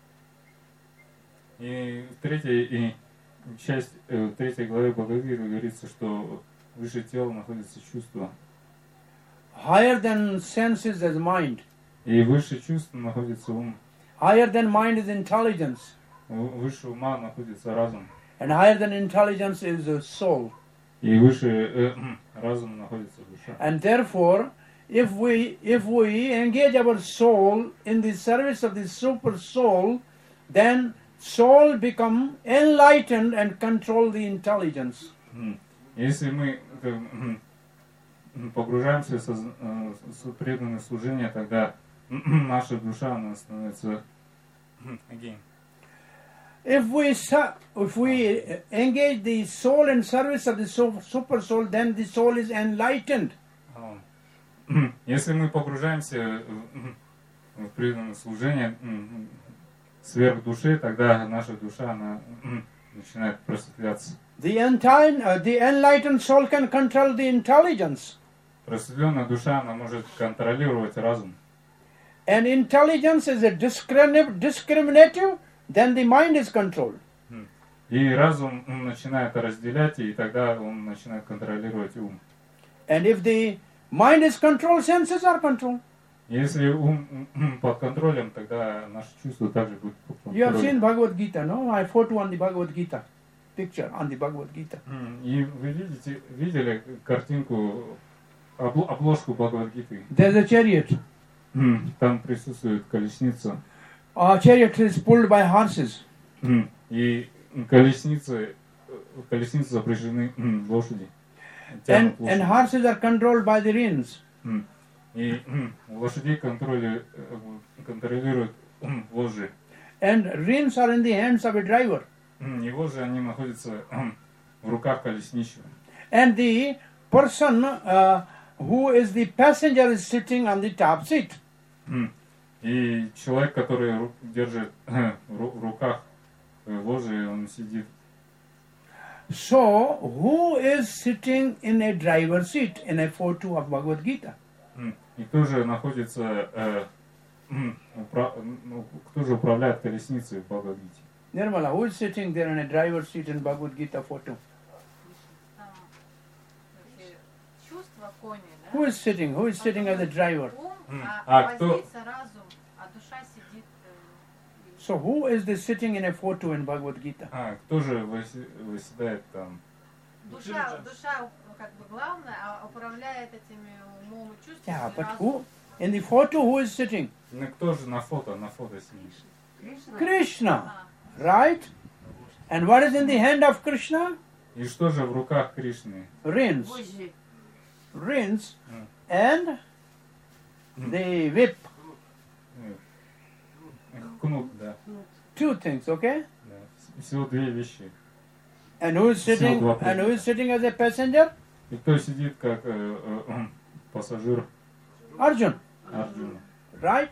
И в третьей и часть, э, в третьей главе Бхагавад-гиты говорится, что выше тела находится чувство,
Higher than senses is mind.
и выше чувства находится ум,
Higher than mind is intelligence.
в- выше ума находится разум,
And higher than intelligence is the soul.
и выше э, разума находится душа.
And therefore, if we if we engage our soul in the service of the super soul, then soul become enlightened and control the intelligence.
М. Если мы э, м, м, погружаемся в соз- э, с- преданное служение, тогда наша душа она становится again.
If we su- if we engage the soul in service of the so- super soul, then the soul is enlightened.
А, Если мы погружаемся в в преданное служение м, сверх души, тогда наша душа она м, начинает просветляться.
The entire, uh, the enlightened soul can control the intelligence,
Просветленная душа она может контролировать разум.
and intelligence is a discrimin- discriminative. Then the mind is controlled.
И разум м, начинает разделять, и тогда он начинает контролировать ум.
And if the mind is controlled, senses are controlled.
Если ум м, под контролем, тогда наши чувства также будут под
You have seen
контролем.
Bhagavad Gita, no? I photo on the Bhagavad Gita, picture on the Bhagavad Gita.
М, И вы видите, видели картинку, обл- обложку Бхагавад-гиты?
There's a chariot.
М, Там присутствует колесница.
A chariot is pulled by horses.
М, И колесницы, э, колесницы запряжены м, лошади.
And,
Тянут
and
лошади.
horses are controlled by the reins.
М, И м, лошадей контроли- э, контролируют м, вожжи.
And reins are in the hands of a driver.
М, И вожжи, они находятся м, в руках колесничего.
And the person uh, who is the passenger is sitting on the top seat.
М, И человек, который ру- держит э, в ру- в руках э, вожжи, он сидит.
So, who is sitting in a driver's seat in a photo of Bhagavad Gita?
М, И кто же находится, э, м, упра- ну, кто же управляет колесницей в Бхагавад-гите?
Nirmala, who is sitting there in a driver's seat in Bhagavad Gita photo?
Там, эти чувства кони, да?
Who is sitting? Who is sitting as a driver?
Ум,
М.
а
А кто-
возница разум, а душа сидит. э,
So, who is this sitting in a photo in Bhagavad Gita?
А, кто же выси- выседает там?
Душа, душа ну, как бы главная, а управляет этими умом и чувствами.
Yeah, but
разум.
who? In the photo, who is sitting?
Ну, кто же на фото, на фото сидит?
Krishna,
А,
right? And what is in the hand of Krishna?
И что же в руках Кришны?
Reins.
вожжи.
Reins
Mm.
and the whip.
Э, Кнут, да.
Two things, okay?
Да. Всего две вещи.
And who is sitting?
два
And who
предмета.
is sitting as a passenger?
И кто сидит как э, э, м, пассажир
Arjun,
Арджуна?
right?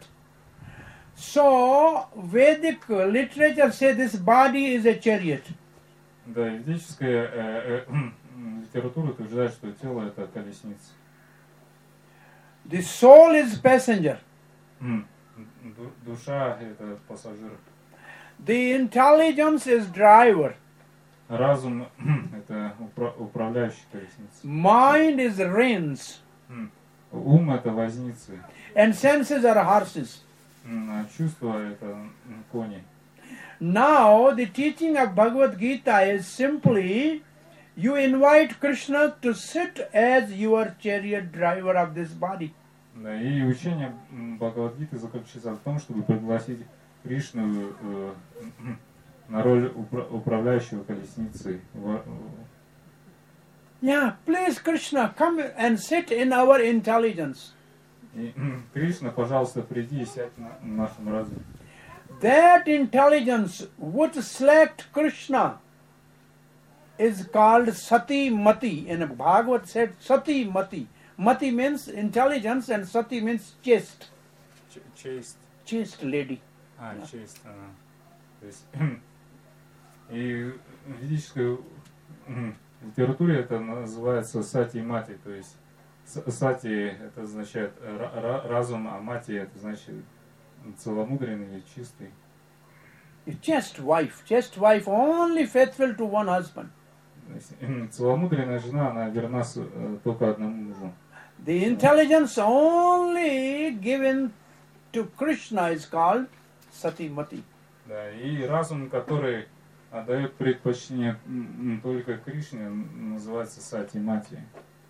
So Vedic literature say this body is a chariot.
Да, ведическая э, э, литература утверждает, что тело это колесница.
The soul is passenger.
М, ду- Душа это пассажир.
The intelligence is driver.
Разум это упра- управляющий колесницей.
Mind is reins.
М, Ум это возницы.
And senses are horses.
М, А чувство это м, кони.
Now, the teaching of Bhagavad Gita is simply you invite Krishna to sit as your chariot driver of this body.
Да, и учение м, Бхагавад-гиты заключается в том, чтобы пригласить Кришну э, на роль упра- управляющего колесницей. Во-
Yeah, please, Krishna, come and sit in our intelligence.
И, Кришна, пожалуйста, приди и сядь на на нашем разуме.
That intelligence which select Krishna is called Sati Mati. In Bhagavad said Sati Mati. Mati means intelligence and Sati means chaste.
Ч- Честь.
Chaste lady.
А, честь. ага. То есть, и в ведической м, литературе это называется сати мати. То есть с- сати это означает ра- ра- разум, а мати это значит целомудренный или чистый.
A chaste wife. Chaste wife only faithful to one husband.
То есть, м, целомудренная жена, она верна с- э, только одному мужу.
The intelligence only given to Krishna is called Sati Mati.
Да, и разум, который отдает предпочтение м, м, только Кришне, м, называется сати мати.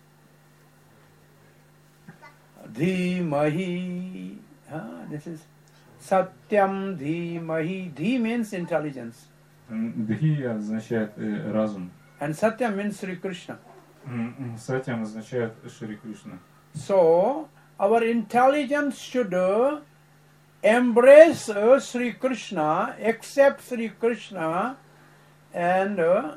Dhimahi. Ah, this is Satyam Dhimahi. Dhi means intelligence.
М, Дхи означает э, разум.
And Satyam means Sri Krishna.
М, м, Сатьям означает Шри Кришна.
So, our intelligence should uh, embrace uh, Sri Krishna, accept Sri Krishna, and uh,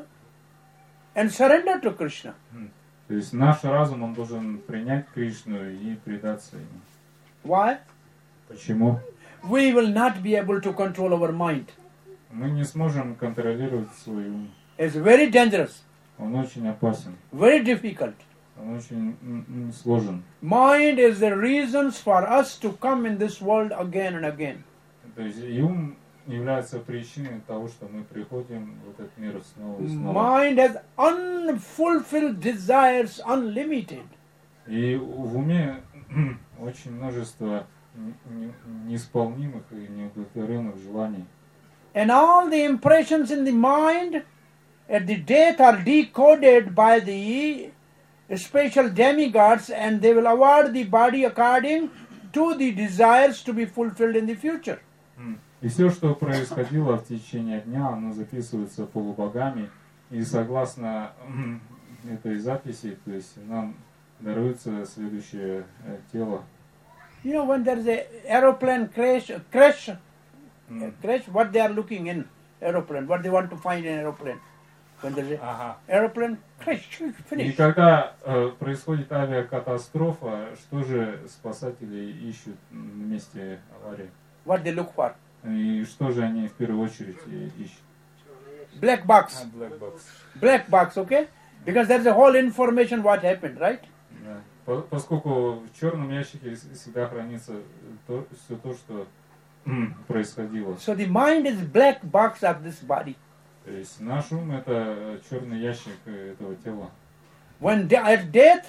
and surrender to Krishna.
М. То есть наш разум, он должен принять Кришну и предаться ему.
Why?
Почему?
We will not be able to control our mind.
Мы не сможем контролировать свой ум.
It's very dangerous,
Он очень опасен.
very difficult.
Он очень м, м, сложен.
Mind is the reasons for us to come in this world again and again.
То есть и ум является причиной того, что мы приходим в этот мир снова и снова.
Mind has unfulfilled desires, unlimited.
И в уме очень множество н- н- неисполнимых и неудовлетворенных желаний.
And all the impressions in the mind at the death are decoded by the special demigods, and they will award the body according to the desires to be fulfilled in the future.
М. И все, что происходило в течение дня, оно записывается полубогами. И согласно м, этой записи, то есть нам даруется следующее э, тело.
You know, when there is a aeroplane crash, crash,
М.
crash, what they are looking in aeroplane, what they want to find in aeroplane. When there is a
Ага.
aeroplane crash,
И
finish.
когда э, происходит авиакатастрофа, что же спасатели ищут м, на месте аварии?
What they look for.
И что же они в первую очередь э, ищут?
Black box.
Black box.
Black box, okay? Because there's a whole information what happened, right?
Да. По- Поскольку в черном ящике с- всегда хранится то, все то, что м, происходило.
So the mind is black box of this body.
То есть наш ум это черный ящик э, этого тела.
When de- at death,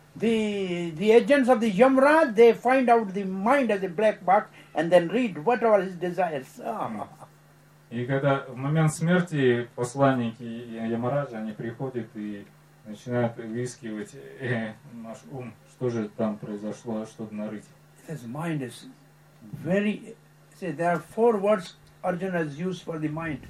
the the agents of the Yamraj, they find out the mind as a black box and then read what are his desires. Ah.
И когда в момент смерти посланники Ямараджа, они приходят и начинают выискивать э, наш ум, что же там произошло, чтобы нарыть.
His mind is very. See, there are four words Arjuna has used for the mind.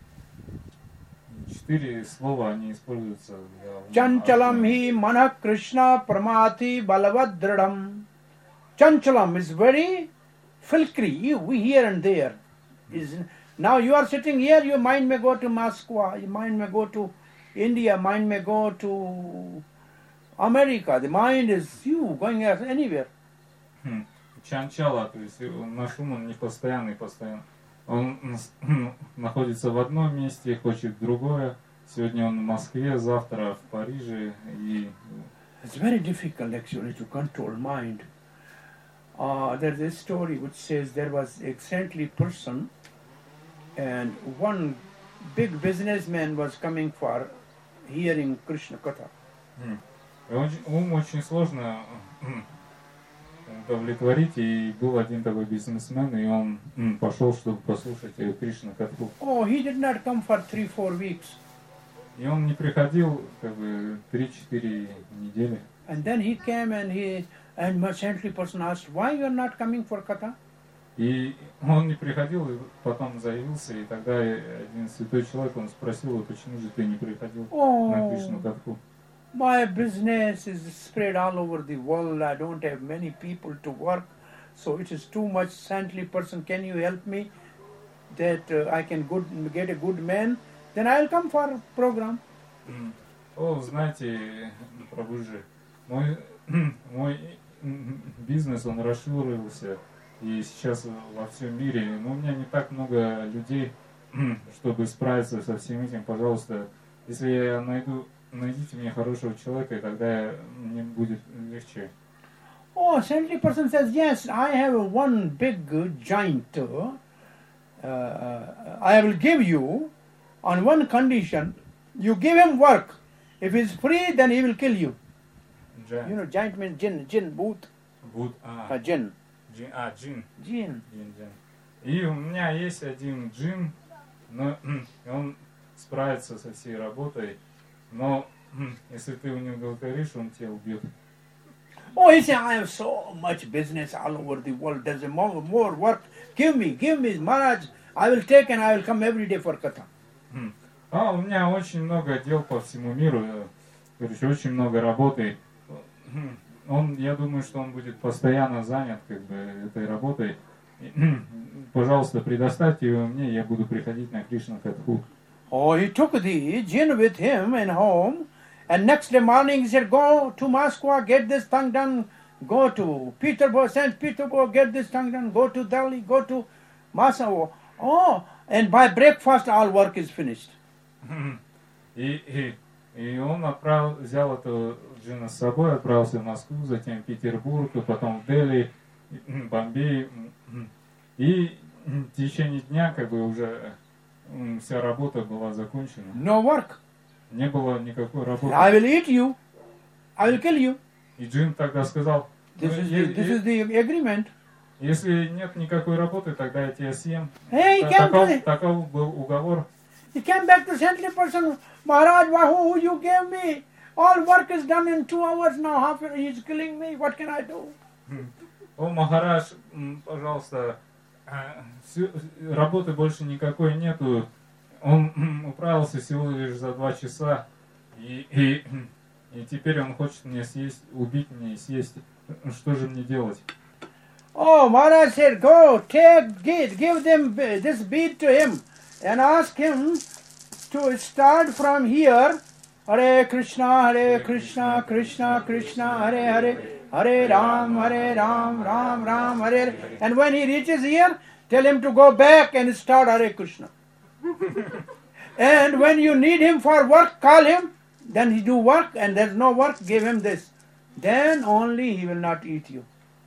Четыре слова, они используются для ума.
Chanchalam hi mana Krishna pramati balavadradam. Chanchalam is very filthy, you, we here and there. Is now you are sitting here, your mind may go to Moscow, your mind may go to India, mind may go to America. The mind is you going anywhere.
Хм. Чанчала, то есть наш ум, он не постоянный, постоянно. Он находится в одном месте, хочет другое, сегодня он в Москве, завтра в Париже. И
It's very difficult actually to control mind. Uh, there's a story which says there was a saintly person and one big businessman was coming for hearing Krishna Katha.
м, и очень- ум очень сложно м, удовлетворить. И был один такой бизнесмен, и он м, пошел, чтобы послушать э, Кришна Катху.
Oh, he did not come for three, four weeks.
И он не приходил как бы три-четыре недели.
And then he came and he and my saintly person asked, why you are not coming for Katha?
И он не приходил, и потом заявился, и тогда один святой человек, он спросил его, почему же ты не приходил на Кришну
Oh,
Катху?
my business is spread all over the world. I don't have many people to work, so it is too much. Saintly person, can you help me that uh, I can good, get a good man? Then I'll come for program.
М. О, знаете, Прабхуджи, мой, мой м, бизнес, он расширился, и сейчас во всем мире, но у меня не так много людей, чтобы справиться со всем этим. Пожалуйста, если я найду, найдите мне хорошего человека, и тогда мне будет легче.
Oh, saintly person says, yes, I have one big uh, giant. Uh, uh, I will give you on one condition. You give him work. If he's free, then he will kill you.
Джин.
You know, giant means jinn, jinn, bhoot,
Буд- а,
uh, jinn,
джин, а, джин.
jinn.
Джин, джин. И у меня есть один джин, но он справится со всей работой, но если ты у него удовлетворишь, он тебя убьет.
Oh, he said, I have so much business all over the world. There's a more, more work. Give me, give me, Maharaj. I will take and I will come every day for Katha.
М. А у меня очень много дел по всему миру, э, короче, очень много работы. М. Он, я думаю, что он будет постоянно занят как бы этой работой. И, пожалуйста, предоставьте его мне, я буду приходить на Кришна Катху.
Oh, he took the jinn with him in home. And next day morning he said, go to Moscow, get this thing done. Go to Petersburg, Saint Petersburg, get this thing done. Go to Delhi, go to Moscow. Oh, and by breakfast all work is finished.
И, и, и он отправил, взял эту джина с собой, отправился в Москву, затем в Петербург, и потом в Дели, Бомбей. И в течение дня как бы уже м, вся работа была закончена.
No work.
Не было никакой работы.
I will eat you. I will kill you.
И джин тогда сказал,
This
«Ну,
is
е-
the, this
е-
is the agreement.
если нет никакой работы, тогда я тебя съем.
Hey,
Та-
he came,
таков,
to,
таков был уговор.
he came back to saintly person. Maharaj, who you gave me? All work is done in two hours now. Half he is killing me. What can I do?
О, Махарадж, м, пожалуйста, а, всю- работы больше никакой нету. Он м, управился всего лишь за два часа, и, и, и теперь он хочет меня съесть, убить меня и съесть. Что же мне делать?
Oh, Maharaj said, go, take, give, give them this bead to him and ask him to start from here. Hare Krishna, Hare Krishna, Krishna Krishna, Hare Hare, Hare Ram, Hare Ram, Ram Ram, Hare Hare. And when he reaches here, tell him to go back and start Hare Krishna. And when you need him for work, call him. Then he do work, and there's no work, give him this. Then only he will not eat you.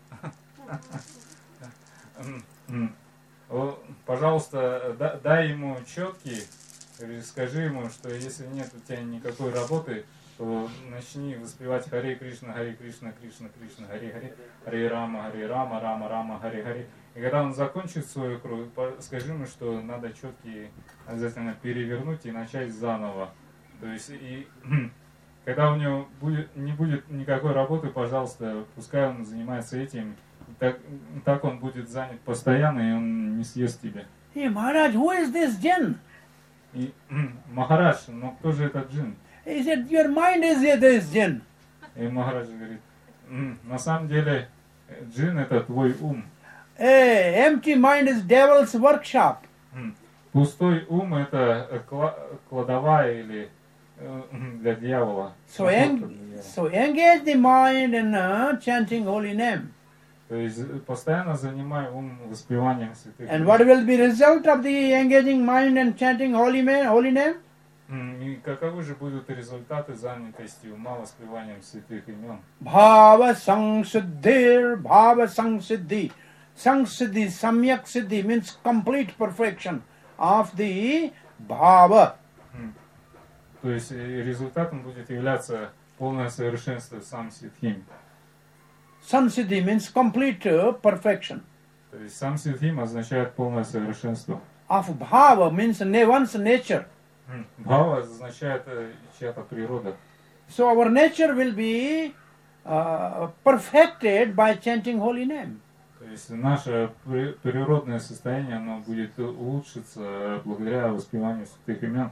М, м. О, Пожалуйста, да- дай ему четкий, или скажи ему, что если нет у тебя никакой работы, то начни воспевать Харе Кришна, Харе Кришна, Кришна, Кришна, Харе Харе, Харе Рама, Харе Рама, Рама, Рама, Харе Харе. И когда он закончит свою кровь, по- скажи ему, что надо четкие обязательно перевернуть и начать заново. То есть, и когда у него будет, не будет никакой работы, пожалуйста, пускай он занимается этим. Так, так он будет занят постоянно, и он не съест тебя.
Hey, Maharaj, who is this jinn?
И Махарадж, ну кто же этот джин?
He said, your mind is this jinn.
И Махарадж говорит, «М, на самом деле э, джин это твой ум.
A empty mind is devil's workshop.
М, Пустой ум это э, кла- кладовая или э, для дьявола.
So,
Находка
en-
для дьявола.
so engage the mind in uh, chanting holy name.
То есть э, постоянно занимай ум воспеванием святых.
And what will be result of the engaging mind and chanting holy, man, holy name?
М, И каковы же будут результаты занятости ума воспеванием святых имен?
Bhava Sangsiddhir, Bhava Sangsiddhi. Sangsiddhi, Samyak Siddhi means complete perfection of the Bhava.
М. То есть э, результатом будет являться полное совершенство сам Сидхим.
Samsiddhi means complete uh, perfection.
То есть сам Сидхим означает полное совершенство.
Of Bhava means na- one's nature.
М. Бхава означает э, чья-то природа.
So our nature will be uh, perfected by chanting holy name.
То есть наше при- природное состояние, оно будет улучшиться благодаря воспеванию святых имен.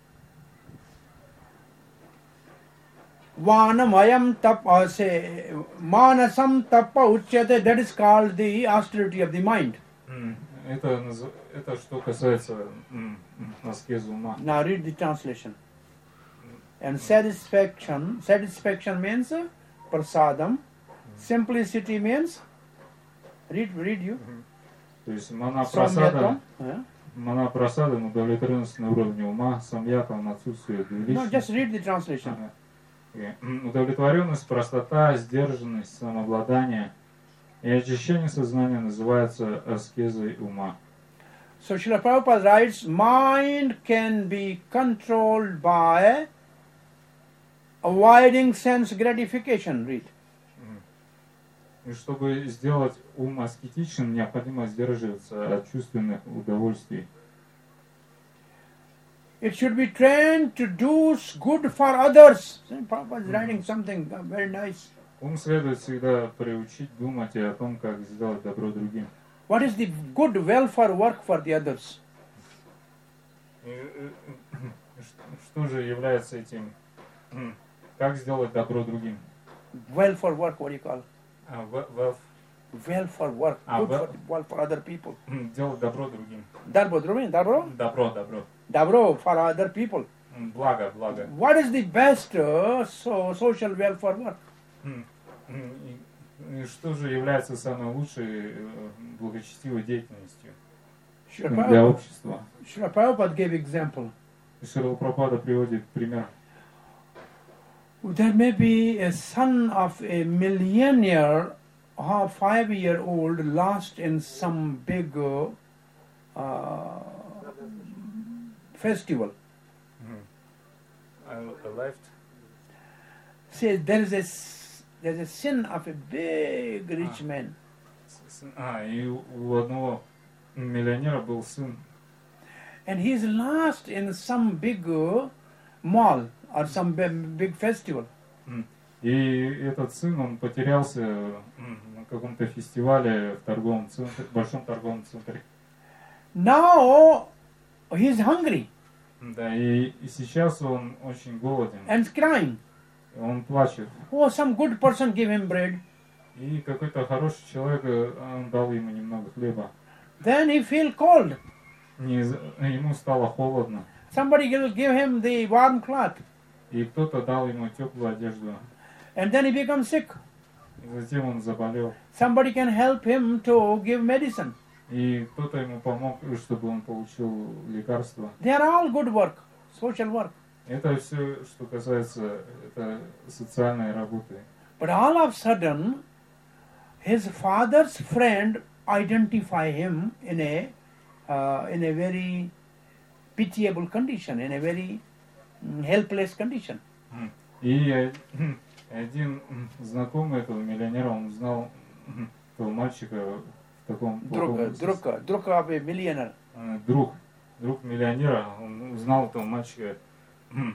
Vanamayam tapa, say, manasam tapa uchyate, that is called the austerity of the mind.
М. Это, наз- это что касается м, м, аскезы ума.
Now read the translation. And satisfaction, satisfaction means uh, prasadam. Simplicity means, read, read you.
То есть манапрасада,
Samyatam. Yeah.
манапрасада, удовлетворенность на уровне ума, самьятам, отсутствие
No, just
двуличности.
read the translation.
Ага. Окей. М, Удовлетворенность, простота, сдержанность, самообладание и очищение сознания называется аскезой ума.
So Srila Prabhupada writes, mind can be controlled by avoiding sense gratification. Read.
И чтобы сделать ум аскетичным, необходимо сдерживаться от чувственных удовольствий.
It should be trained to do good for others. Prabhupada is writing something uh, very nice.
Ум следует всегда приучить думать и о том, как сделать добро другим.
What is the good welfare work for the others?
И, э, э, Что же является этим? м, Как сделать добро другим?
Welfare work, what do you call?
А, в- wealth.
Welfare work.
Ah,
Good
well-
for, well for other people.
М, Делать добро другим.
Darbo, Drumi, Darbo?
Добро, добро.
Dabro for other people.
М, Благо, благо.
What is the best uh, so, social welfare work?
М, м, И и что же является самой лучшей э, благочестивой деятельностью
Srila
для
Prabhupada,
общества?
Srila Prabhupada gave example.
Шрила Прабхупада приводит пример.
There may be a son of a millionaire or five-year-old lost in some big uh, uh, festival.
Left.
Say there is a s- there's a sin of a big rich man,
А, и у у одного миллионера был сын,
and he is lost in some big uh, mall or some big, big festival.
М. и этот сын, он потерялся м, на каком-то фестивале в торговом центре, в большом торговом центре.
Now he is hungry
Да, и, и сейчас он очень голоден,
and crying.
и он плачет.
Oh, some good person gave him bread.
И какой-то хороший человек, э, он дал ему немного хлеба.
Then he feel cold.
Не, з- ему стало холодно,
Somebody will give him the warm cloth,
и кто-то дал ему теплую одежду.
and then he becomes sick.
И затем он заболел,
Somebody can help him to give medicine.
и кто-то ему помог, чтобы он получил лекарство.
They are all good work, social work.
Это все, что касается это социальной работы.
But all of a sudden, his father's friend identify him in a uh, in a very pitiable condition, in a very mm, helpless condition.
М. И э, один м, знакомый этого миллионера, он узнал м, этого мальчика в таком плохом
Друг, друг, друг of a millionaire.
э, друг, друг миллионера, он узнал этого мальчика. м,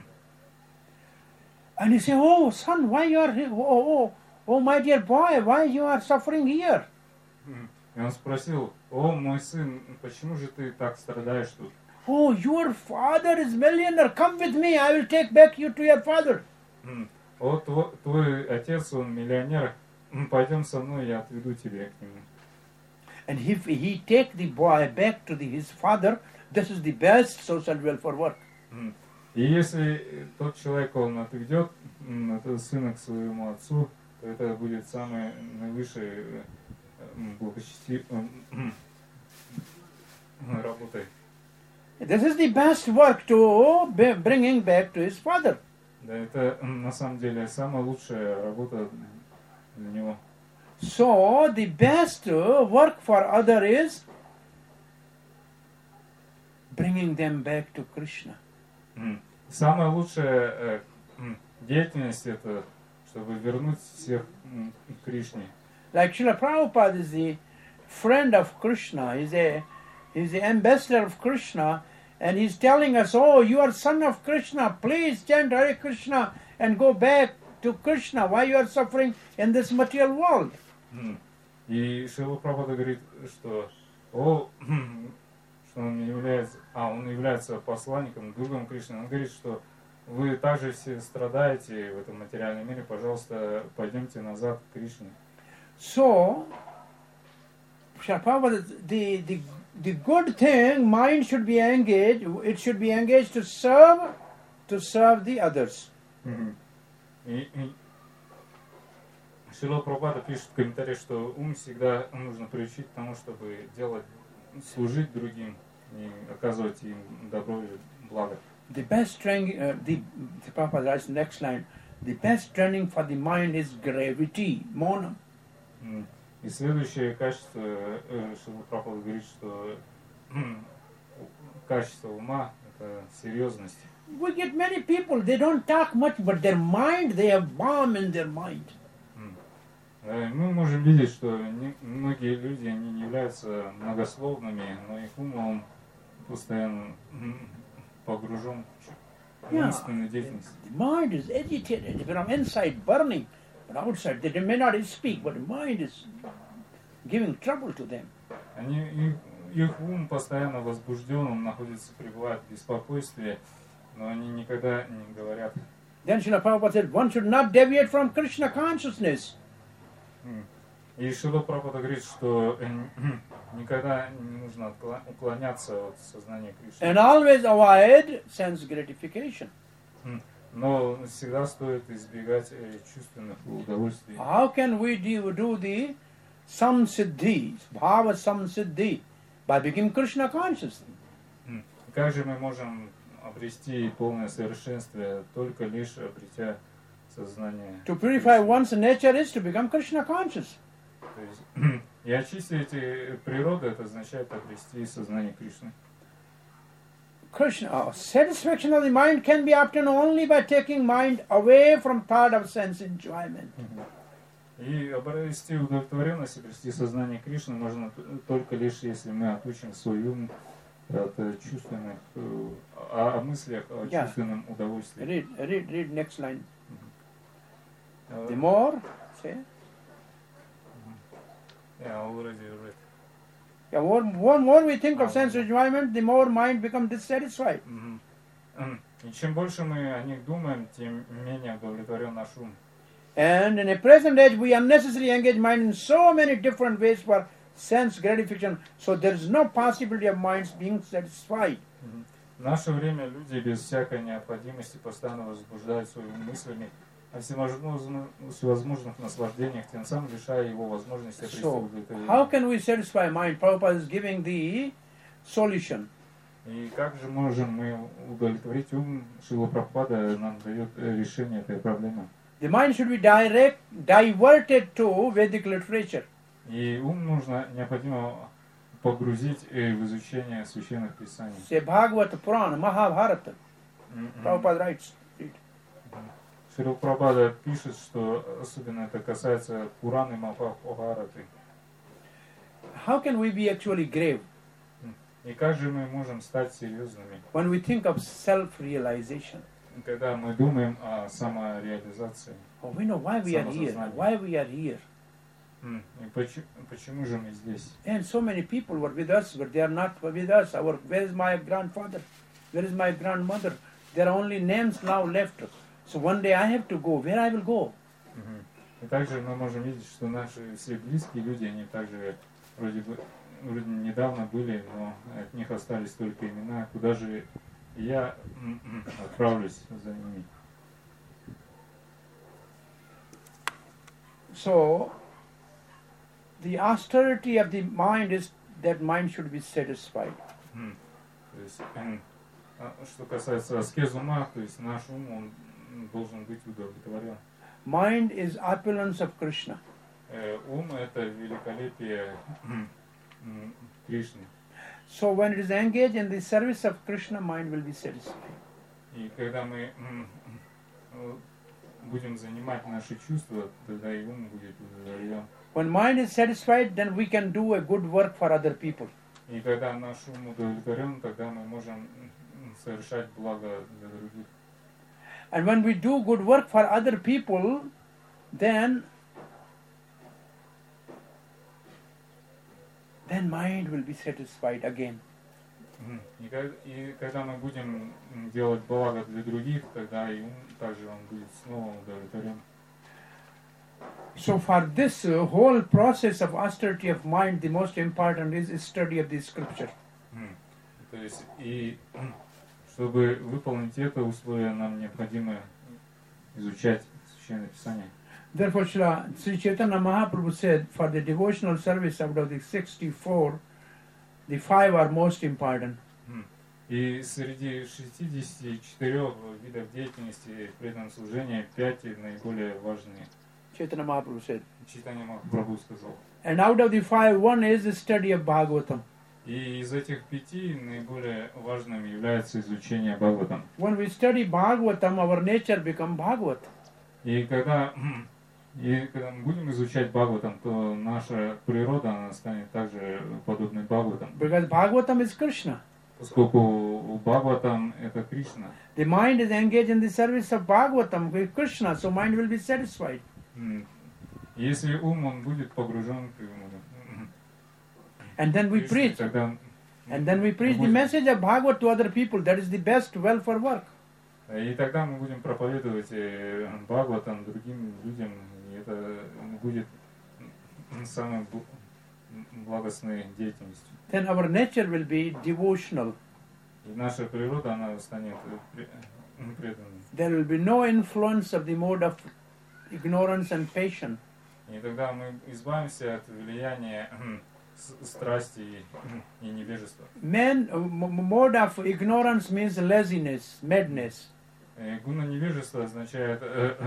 And he say, "Oh, son, why you are here? Oh, oh, oh, my dear boy, why you are suffering here?"
м. И он спросил: «О, мой сын, почему же ты так страдаешь тут?»
Oh, your father is millionaire. Come with me. I will take back you to your father.
М. «О, тво- твой отец, он миллионер, М, пойдем со мной, я отведу тебя к нему».
And if he take the boy back to the, his father, this is the best social welfare work.
М. И если тот человек, он отведет м, этого сына к своему отцу, то это будет самой наивысшей э, м, благочести- м, м, работой.
This is the best work to be- bring him back to his father.
Да, это м, на самом деле самая лучшая работа для него.
So the best uh, work for other is bringing them back to Krishna.
М. Самая лучшая э, м, деятельность это, чтобы вернуть всех м, к Кришне.
Like Srila Prabhupada is the friend of Krishna, he's a he's the ambassador of Krishna, and he's telling us, oh, you are son of Krishna, please chant Hare Krishna and go back to Krishna. Why you are suffering in this material world?
М. И Шрила Прабхупада говорит, что, о, что он является, а он является посланником, другом Кришны. Он говорит, что вы также все страдаете в этом материальном мире, пожалуйста, пойдемте назад к Кришне.
So, Srila Prabhupada, the, the, the good thing, mind should be engaged, it should be engaged to serve, to serve the others.
Мгм. И, и Шрила Прабхупада пишет в комментарии, что ум всегда нужно приучить к тому, чтобы делать, служить другим и оказывать им добро и благо.
The best training, uh, the, the Prabhupada writes next line, the best training for the mind is gravity, monam.
М. И следующее качество, э, Шрила Прабхупада говорит, что м, качество ума – это серьезность.
We get many people, they don't talk much, but their mind, they have bomb in their mind.
М. Э, Мы можем видеть, что не- многие люди они не являются многословными, но их ум он постоянно м, погружен в
Yeah.
умственную деятельность.
The mind is agitated from inside, burning, but outside they may not speak, but the mind is giving trouble to them.
Они, их, их ум постоянно возбужден, он находится, пребывает в беспокойстве, но они никогда не говорят.
Then Srila Prabhupada said, one should not deviate from Krishna consciousness.
М. И Шрила Прабхупада говорит, что э, никогда не нужно откла- уклоняться от сознания Кришны.
And always avoid sense gratification.
М. Но всегда стоит избегать э, чувственных удовольствий.
How can we do, do the samsiddhi, bhava samsiddhi, by becoming Krishna conscious?
М. Как же мы можем обрести полное совершенствие, только лишь обретя сознание
To purify
Кришны?
one's nature is to become Krishna conscious.
То есть, и очистить эти природы, это означает обрести сознание Кришны.
Krishna, uh, satisfaction of the mind can be obtained only by taking mind away from thought of sense enjoyment.
И обрести удовлетворенность, обрести сознание Кришны можно т- только лишь, если мы отучим свой ум от э, чувственных, э, о, о мыслях, о
Yeah.
чувственном удовольствии.
Read, read, read next line.
Uh,
The more, say,
yeah, already read.
yeah, more, more, more we think of sense enjoyment, the more mind becomes dissatisfied.
Мгм. М. И чем больше мы о них думаем, тем менее удовлетворен наш ум.
And in a present age, we unnecessarily engage mind in so many different ways for sense gratification, so there is no possibility of minds being satisfied.
Мгм. В наше время люди без всякой необходимости постоянно возбуждают свои ум мыслями о всевозможных, всевозможных наслаждениях, тем самым лишая его возможности обрести
So,
удовлетворение.
how can we satisfy mind? Prabhupada is giving the solution.
И как же можем мы удовлетворить ум? Шрила Прабхупада нам дает э, решение этой проблемы.
The mind should be direct, diverted to Vedic literature.
И ум нужно, необходимо погрузить э, в изучение священных писаний.
Say Bhagavata Purana, Mahabharata.
М, м.
Prabhupada writes. Read.
Шрила Прабхупада пишет, что особенно это касается Пураны Махабхараты.
How can we be actually grave
И как же мы можем стать серьезными,
when we think of self-realization?
когда мы думаем о самореализации?
Oh, we know why we are here. Why we are here.
М, И почему, почему же мы здесь?
And so many people were with us, but they are not with us. Our, where is my grandfather? Where is my grandmother? There are only names now left. So one day I have to go. Where I will go?
Мгм. И также мы можем видеть, что наши все близкие люди, они также вроде бы вроде недавно были, но от них остались только имена. Куда же я м, м, отправлюсь за ними?
So the austerity of the mind is that mind should be satisfied.
М. То есть, что касается аскез ума, то есть наш ум, он должен быть удовлетворен.
Mind is opulence of Krishna.
Ум — это великолепие Кришны.
So when it is engaged in the service of Krishna, mind will be satisfied.
И когда мы будем занимать наши чувства, тогда и ум будет удовлетворен.
When mind is satisfied, then we can do a good work for other people.
И когда наш ум удовлетворен, тогда мы можем совершать благо для других.
And when we do good work for other people, then then mind will be satisfied again.
И когда мы будем делать благо для других, тогда и ум также он будет снова удовлетворен.
So for this uh, whole process of austerity of mind, the most important is study of the scripture.
То есть и чтобы выполнить это условие, нам необходимо изучать Священное Писание.
Therefore, Sri Chaitanya Mahaprabhu said, for the devotional service out of the sixty-four, the five are most important.
И среди шестидесяти четырёх видов деятельности в преданном служении пять наиболее важные.
Chaitanya Mahaprabhu said.
Chaitanya Mahaprabhu сказал.
And out of the five, one is the study of Bhagavatam.
И из этих пяти наиболее важным является изучение Бхагаватам.
When we study Bhagavatam, our nature becomes Bhagavat.
И когда, и когда мы будем изучать Бхагаватам, то наша природа она станет также подобной Бхагаватам.
Because Bhagavatam is Krishna.
Поскольку Бхагаватам это Кришна.
The mind is engaged in the service of Bhagavatam with Krishna, so mind will be satisfied.
Если ум он будет погружен к
And then we preach. And then we preach the message of Bhagavad to other people. That is the best welfare work.
И тогда мы будем проповедовать Бхагаватам другим людям, и это будет самой благостной деятельностью.
Then our nature will be devotional.
И наша природа она станет преданной.
There will be no influence of the mode of ignorance and passion.
И тогда мы избавимся от влияния страсти и невежества.
Man, mode of ignorance means laziness, madness.
Гуна невежества означает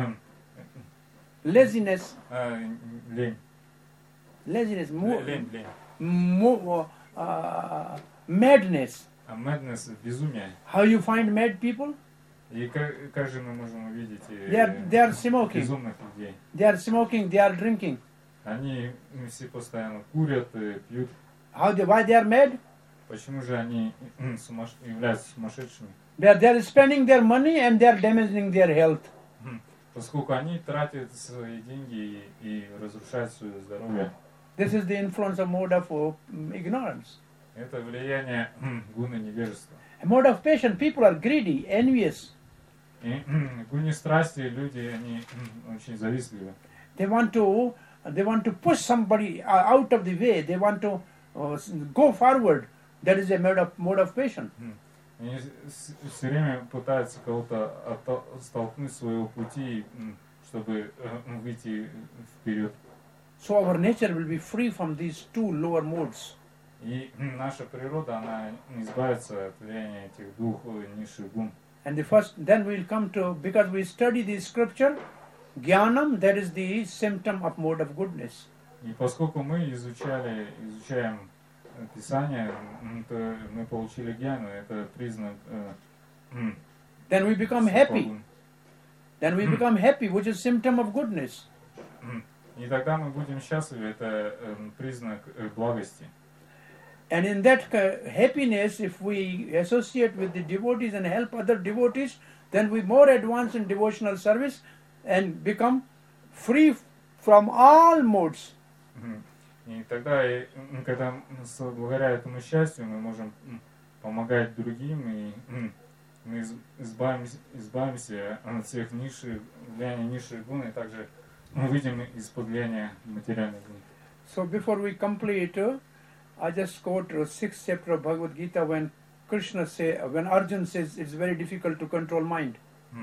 laziness.
Лень.
Laziness.
Лень, лень.
Mo, uh, madness.
Madness, безумие.
How you find mad people?
И как, как же мы можем увидеть
they are, they are smoking.
безумных людей?
They are smoking, they are drinking.
Они все постоянно курят, пьют.
How they, why they are mad?
Почему же они сумаш... являются сумасшедшими?
They are, they are spending their money and they are damaging their health.
Поскольку они тратят свои деньги и, и разрушают свое здоровье.
This is the influence of mode of um, ignorance.
Это влияние гуны невежества.
A mode of passion, people are greedy, envious.
И гуне страсти люди, они очень завистливы.
They want to, they want to push somebody out of the way. They want to uh, go forward. That is a mode of mode of passion.
Они все время пытаются кого-то столкнуть с своего пути, чтобы выйти вперед.
So our nature will be free from these two lower modes.
И наша природа, она избавится от влияния этих двух низших гун.
And the first, then we'll come to, because we study the scripture, Jnanam, that is the symptom of mode of goodness.
И поскольку мы изучали, изучаем Писание, то мы получили гьяну, это признак.
Then we become happy. Then we become happy, which is symptom of goodness.
И тогда мы будем счастливы, это признак благости.
And in that happiness, if we associate with the devotees and help other devotees, then we more advance in devotional service and become free from all modes.
И тогда, когда благодаря этому счастью мы можем помогать другим, и мы избавимся, избавимся от всех низших, влияния низших гун, и также мы выйдем из-под влияния материальных гун.
So before we complete, I just quote sixth chapter of Bhagavad Gita when Krishna say, when Arjuna says it's very difficult to control mind.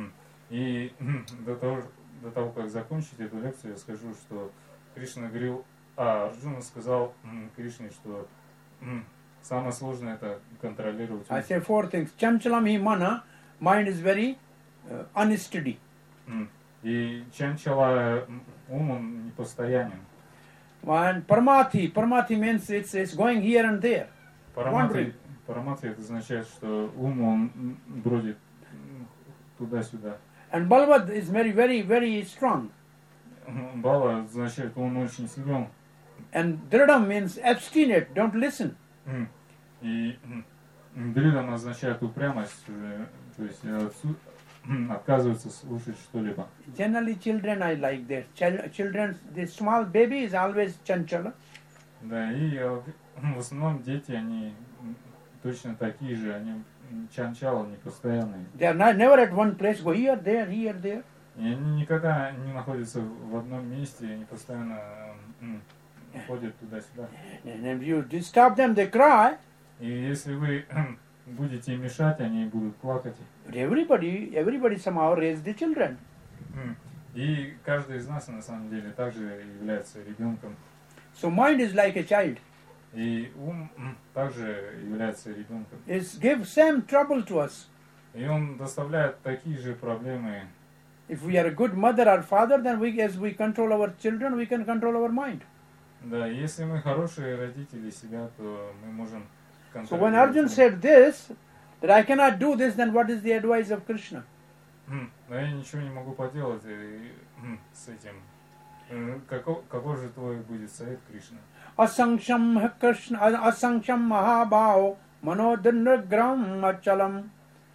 И до того, до того, как закончить эту лекцию, я скажу, что Кришна говорил, а Арджуна сказал Кришне, что самое сложное это контролировать.
I say four things. Chanchalam hi mana, mind is very uh, unsteady.
М. И чанчала м, ум, он непостоянен.
And paramati, paramati means it's, it's going here and there.
Парамати, парамати это означает, что ум, он м, бродит м, туда-сюда.
And balvad is very, very, very strong.
М, Бала означает, он очень силен.
And dridam means obstinate, don't listen.
М. И м, дридам означает упрямость, уже, то есть отсу- м, отказывается слушать что-либо.
Generally children I like that. Chil- Children, the small baby is always chanchala.
Да, и э, в основном дети, они м, точно такие же, они м, чанчала непостоянные.
They are not, never at one place, go here, there, here, there.
И они никогда не находятся в одном месте, они постоянно м, ходят туда-сюда.
And if you disturb them, they cry.
И если вы будете им мешать, они будут плакать.
But everybody, everybody somehow raised the children.
М. И каждый из нас на самом деле также является ребенком.
So mind is like a child.
И ум м, также является ребенком.
It gives same trouble to us.
И он доставляет такие же проблемы.
If we are a good mother or father, then we, as we control our children, we can control our mind.
Да, если мы хорошие родители себя, то мы можем
So when
контролировать.
Arjun said this, that I cannot do this, then what is the advice of Krishna?
М, Но я ничего не могу поделать и, м, с этим. М, Каков, какой же твой будет совет, Кришна?
Asanksham Krishna, asanksham mahabhao, manodanagram achalam.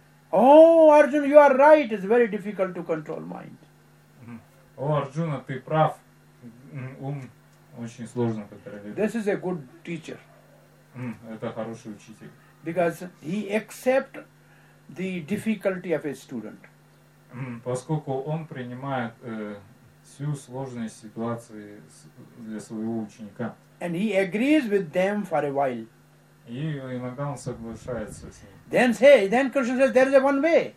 Oh, Arjun, you are right. It's very difficult to control mind.
М. О, Арджуна, ты прав. М, Ум очень сложно контролировать.
This is a good teacher
М, Это хороший учитель.
because he accepts the difficulty of a student.
М, Поскольку он принимает э, всю сложность ситуации с- для своего ученика.
And he agrees with them for a while.
И иногда он соглашается с ним.
Then say, then Krishna says, there is a one way.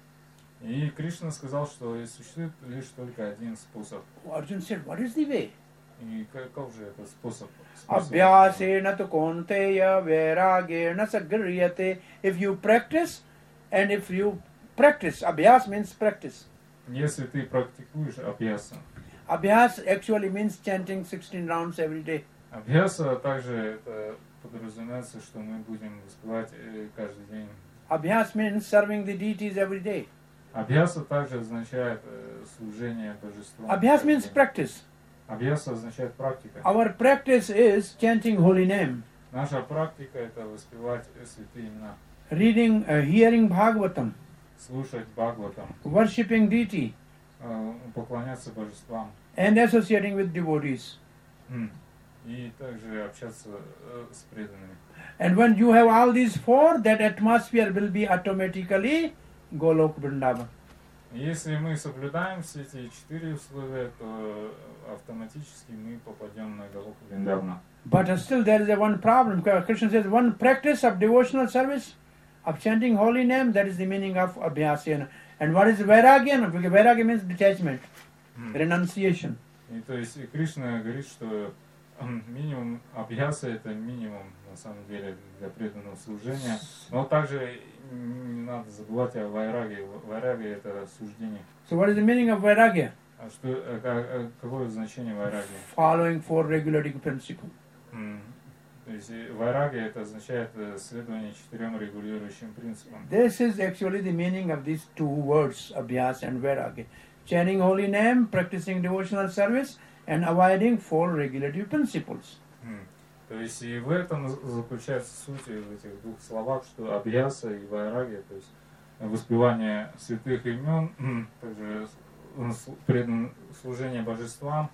И Кришна сказал, что существует лишь только один способ.
Arjun said, what is the way?
И каков же этот способ? Способ-
Abhyasena tu konteya vairagena sagriyyate. If you practice, and if you practice, abhyas means practice.
Если ты практикуешь абьяса.
Abhyas actually means chanting sixteen rounds every day.
Абьяса также это подразумевается, что мы будем воспевать э, каждый день.
Abhyas means serving the deities every day.
Абьяса также означает э, служение божеству.
Abhyas means practice.
Абьяса означает практика.
Our practice is chanting holy name,
Наша практика это воспевать святые имена,
reading, uh, hearing Bhagavatam,
слушать Бхагаватам,
worshipping deity,
э, поклоняться божествам.
and associating with devotees.
М. И также общаться э, с преданными.
And when you have all these four, that atmosphere will be automatically Golok Vrindavan.
Если мы соблюдаем все эти четыре условия, то автоматически мы попадем на Галоку Вриндавана.
But still there is a one problem. Krishna says one practice of devotional service, of chanting holy name, that is the meaning of Abhyasena. And what is Vairagya? Because Vairagya means detachment,
М.
renunciation.
И то есть и Кришна говорит, что м, минимум абьяса это минимум на самом деле для преданного служения. Но также не надо забывать о вайраге. Вайраге это суждение.
So what is the meaning of Vairagya?
А что, э, ка- э, какое значение вайраги?
Following four regulating principles.
М, То есть э, вайраги это означает э, следование четырем регулирующим принципам.
This is actually the meaning of these two words, Abhyas and Vairagya. Chanting holy name, practicing devotional service, and avoiding four regulative principles.
М. То есть и в этом заключается суть в этих двух словах, что абьяса и вайраги, то есть воспевание святых имен, м, также с- предан служение божествам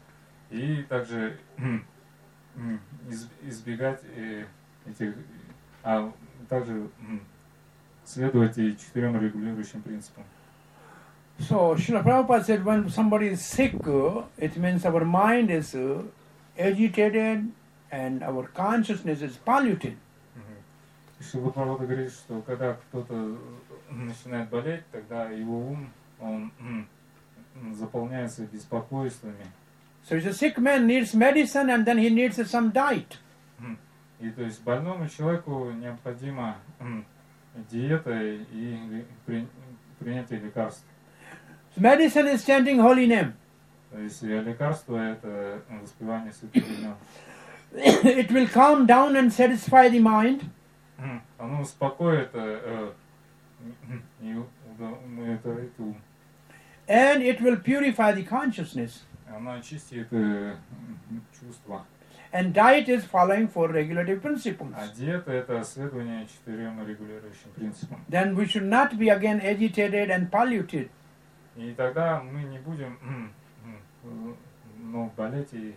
и также м, м, из- избегать э, этих, а также м, следовать и четырем регулирующим принципам.
So, Srila Prabhupada said when somebody is sick, uh, it means our mind is uh, agitated and our consciousness is polluted.
Шрила Прабхупада говорит, что когда кто-то начинает болеть, тогда его ум, он м, м, заполняется беспокойствами.
So, if a sick man needs medicine and then he needs some diet.
М. И то есть больному человеку необходима м, диета и ли- при- принятие лекарств.
So medicine is chanting holy name.
То есть э, лекарство это воспевание святых имен.
It will calm down and satisfy the mind.
М, Оно успокоит э, э, и удовлетворит ум.
And it will purify the consciousness.
Оно очистит э, м, чувства.
And diet is following four regulative principles.
А диета это следование четырем регулирующим принципам.
Then we should not be again agitated and polluted.
И тогда мы не будем м, м, ну, болеть и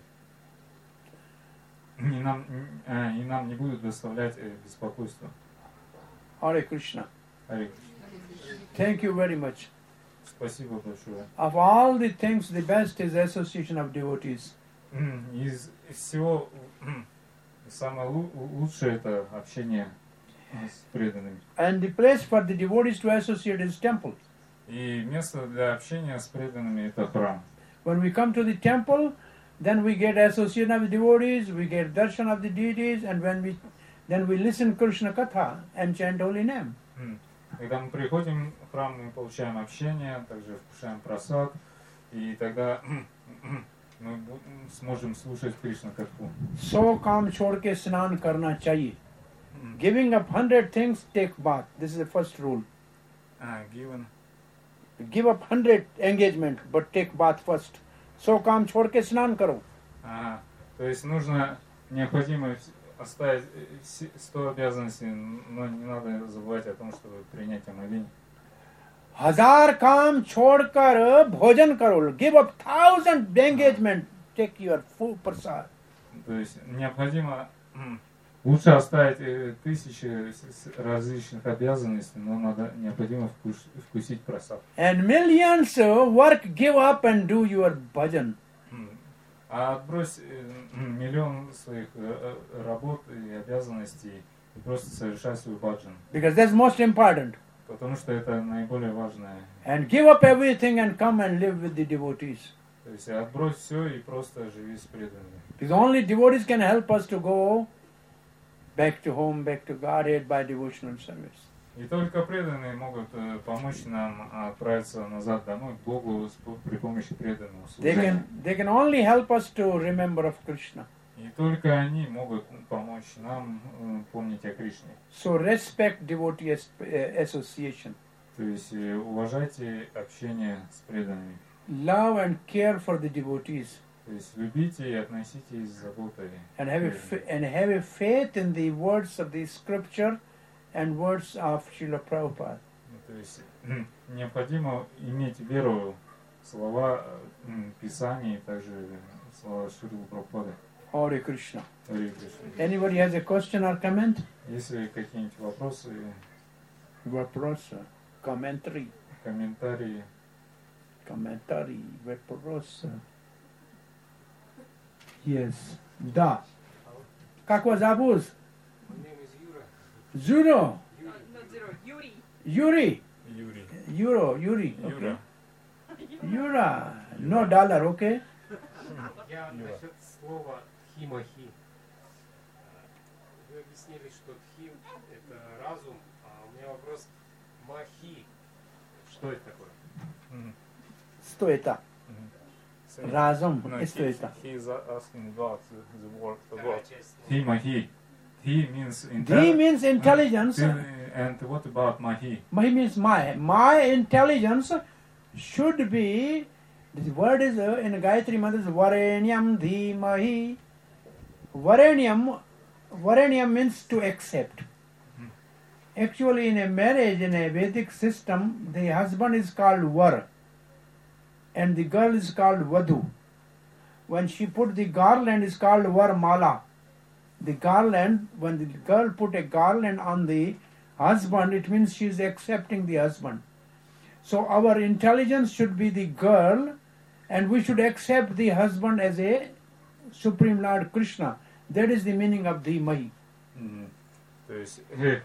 и нам, э, и нам не будут доставлять э, беспокойство.
Hare Krishna.
Харе
Thank you very much.
Спасибо большое.
Of all the things, the best is association of devotees.
М, Из, из всего м, самое лу- лучшее это общение э, с преданными.
And the place for the devotees to associate is temple.
И место для общения с преданными это храм.
When we come to the temple, then we get association of the devotees, we get darshan of the deities, and when we then we listen Krishna Katha and chant holy name.
М. Когда мы приходим в храм, мы получаем общение, также вкушаем просад, и тогда мы бу- сможем слушать Кришна Катху.
So काम छोड़ के स्नान करना चाहिए. Giving up hundred things, take bath. This is the first rule.
А, given.
Give up hundred engagement, but take bath first. So काम छोड़ के स्नान करो.
Ага. То есть нужно, необходимо вс- оставить э, все- сто обязанностей, но не надо забывать о том, чтобы принять омовение.
हजार काम छोड़कर भोजन करो. Give up thousand engagement, take your full prasad.
То есть необходимо м, лучше оставить э, тысячи с- с- различных обязанностей, но надо необходимо вкус- вкусить просад.
And millions uh, work, give up and do your bhajan.
М. А отбрось э, м, миллион своих э, э, работ и обязанностей и просто совершай свой баджан.
Because that's most important.
Потому что это наиболее важное.
And give up everything and come and live with the devotees.
То есть отбрось все и просто живи с преданными.
Because only devotees can help us to go back to home, back to Godhead by devotional service.
И только преданные могут э, помочь нам отправиться назад домой к Богу с по- при помощи преданного
They
служения.
can, they can only help us to remember of Krishna.
И только они могут помочь нам э, помнить о Кришне.
So respect devotee as- uh, association.
То есть э, уважайте общение с преданными.
Love and care for the devotees.
То есть любите и относитесь с заботой.
And have, a fa- and have a faith in the words of the scripture and words of Srila Prabhupada.
Ну, то есть м, необходимо иметь веру в слова э, м, Писания и также слова Шрилы Прабхупады.
Hare Krishna.
Харе Кришна.
Anybody has a question or comment?
Если какие-нибудь вопросы,
Vaprosa. Commentary.
комментарии.
Commentary. Vaprosa. Yes. Да. Как вас зовут?
My name is Yura.
Зуро.
Not zero. Yuri.
Юрий.
Юрий.
Юро. Юрий.
Юра.
Юра. No dollar, okay?
Я насчет слова тхимахи. Вы объяснили, что тхим это разум, а у меня вопрос махи. Что это такое?
Мгм.
Что это?
Мгм.
Разум.
No,
Что
he,
это?
he is asking about the, the word. The
Вторая
word.
часть слова.
He, mahi. He means
Dhi
intelligence.
means intelligence.
And what about mahi?
Mahi means my. My intelligence should be, this word is uh, in Gayatri Mantra is Varenyam Dhimahi. Varenyam, Varenyam means to accept. Actually, in a marriage, in a Vedic system, the husband is called Var and the girl is called Vadhu. When she put the garland, is called Var Mala. The garland, when the girl put a garland on the husband, it means she is accepting the husband. So our intelligence should be the girl, and we should accept the husband as a Supreme Lord Krishna. That is the meaning of the Mahi.
Мгм. То есть э,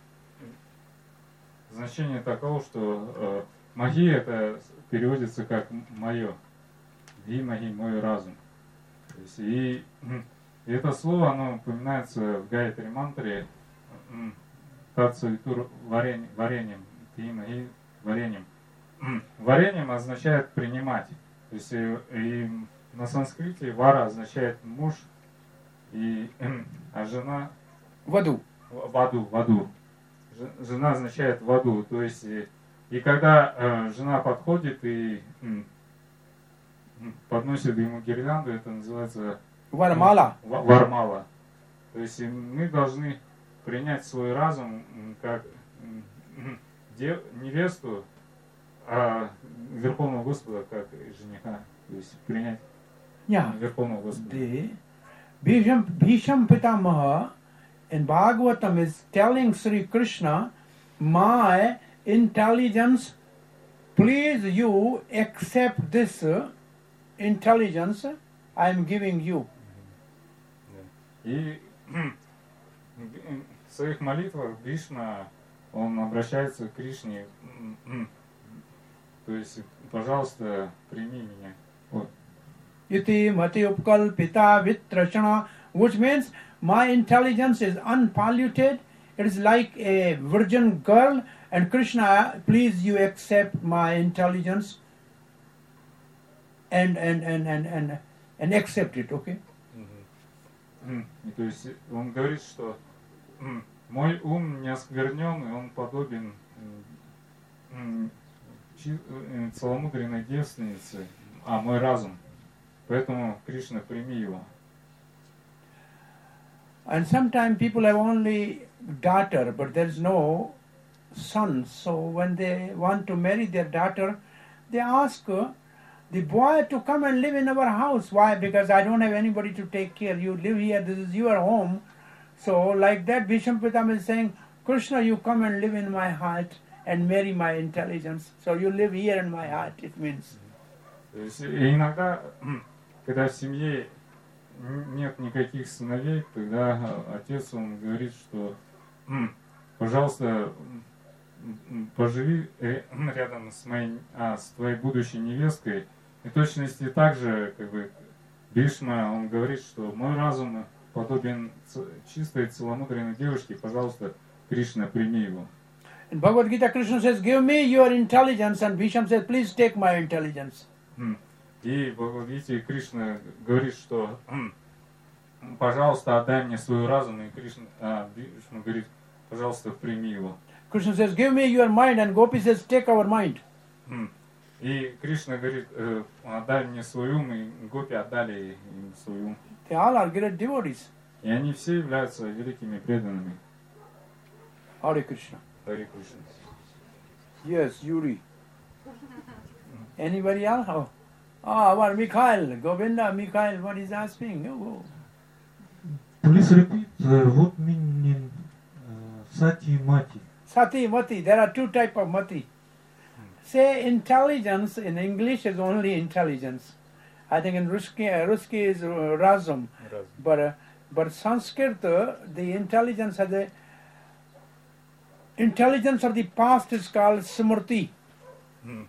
значение таково, что э, маги это переводится как мое. Дхи маги мой разум. То есть и м, И это слово, оно упоминается в Гайатри мантре Татсавитур вареньем, вареньем, тима и вареньем. Вареньем означает принимать. То есть и, и на санскрите вара означает муж, и, а жена
В аду.
в аду, в аду. Жена означает в аду. То есть и, и когда э, жена подходит и м, подносит ему гирлянду, это называется
Вармала.
ва- вармала. То есть и мы должны принять свой разум м, как м, м, де- невесту, а Верховного Господа как жениха. То есть принять
Yeah.
Верховного Господа.
The Bhisham, Bhisham Pitamaha in Bhagavatam is telling Sri Krishna, my intelligence, please you accept this uh, intelligence I am giving you.
И в своих молитвах Кришна, он обращается к Кришне, то есть, пожалуйста, прими меня. Вот.
Iti mati upkalpita vitrachana, which means my intelligence is unpolluted. It is like a virgin girl, and Krishna, please you accept my intelligence and and and and and, and accept it, okay?
Мгм. И то есть он говорит, что м, мой ум не осквернен, и он подобен м, м, чи- э, целомудренной девственнице, а мой разум. Поэтому, Кришна, прими его.
And sometimes people have only daughter, but there is no son. So when they want to marry their daughter, they ask uh, the boy to come and live in our house. Why? Because I don't have anybody to take care. You live here. This is your home. So like that, Bhisham Pitam is saying, Krishna, you come and live in my heart and marry my intelligence. So you live here in my heart, it means.
То есть и иногда, м, когда в семье н- нет никаких сыновей, тогда э, отец он говорит, что м, пожалуйста, м, м, поживи э, рядом с моей, а, с твоей будущей невесткой. И в точности так же, как бы, Бишма, он говорит, что мой разум подобен ц- чистой целомудренной девушке, пожалуйста, Кришна, прими его.
In Bhagavad Gita, Krishna says, give me your intelligence, and Bhisham says, please take my intelligence.
М. И в Бхагавад-гите Кришна говорит, что м, пожалуйста, отдай мне свой разум, и Кришна, а, Бишма говорит, пожалуйста, прими его.
Krishna says, give me your mind, and Gopi says, take our mind.
М. И Кришна говорит, э, отдай мне свой ум, и гопи отдали им свой ум.
They all are great devotees.
И они все являются великими преданными.
Hare Krishna.
Харе Кришна.
Yes, Yuri. Anybody else? Oh, ah, our Mikhail, Govinda, Mikhail, what is asking? Oh,
Please repeat uh, what meaning uh, Sati Mati.
Sati, Mati, there are two type of Mati. Say intelligence in English is only intelligence. I think in Ruski, uh, Ruski is uh, Razum. But, uh, but Sanskrit, uh, the intelligence has a intelligence of the past is called Smrti.
М.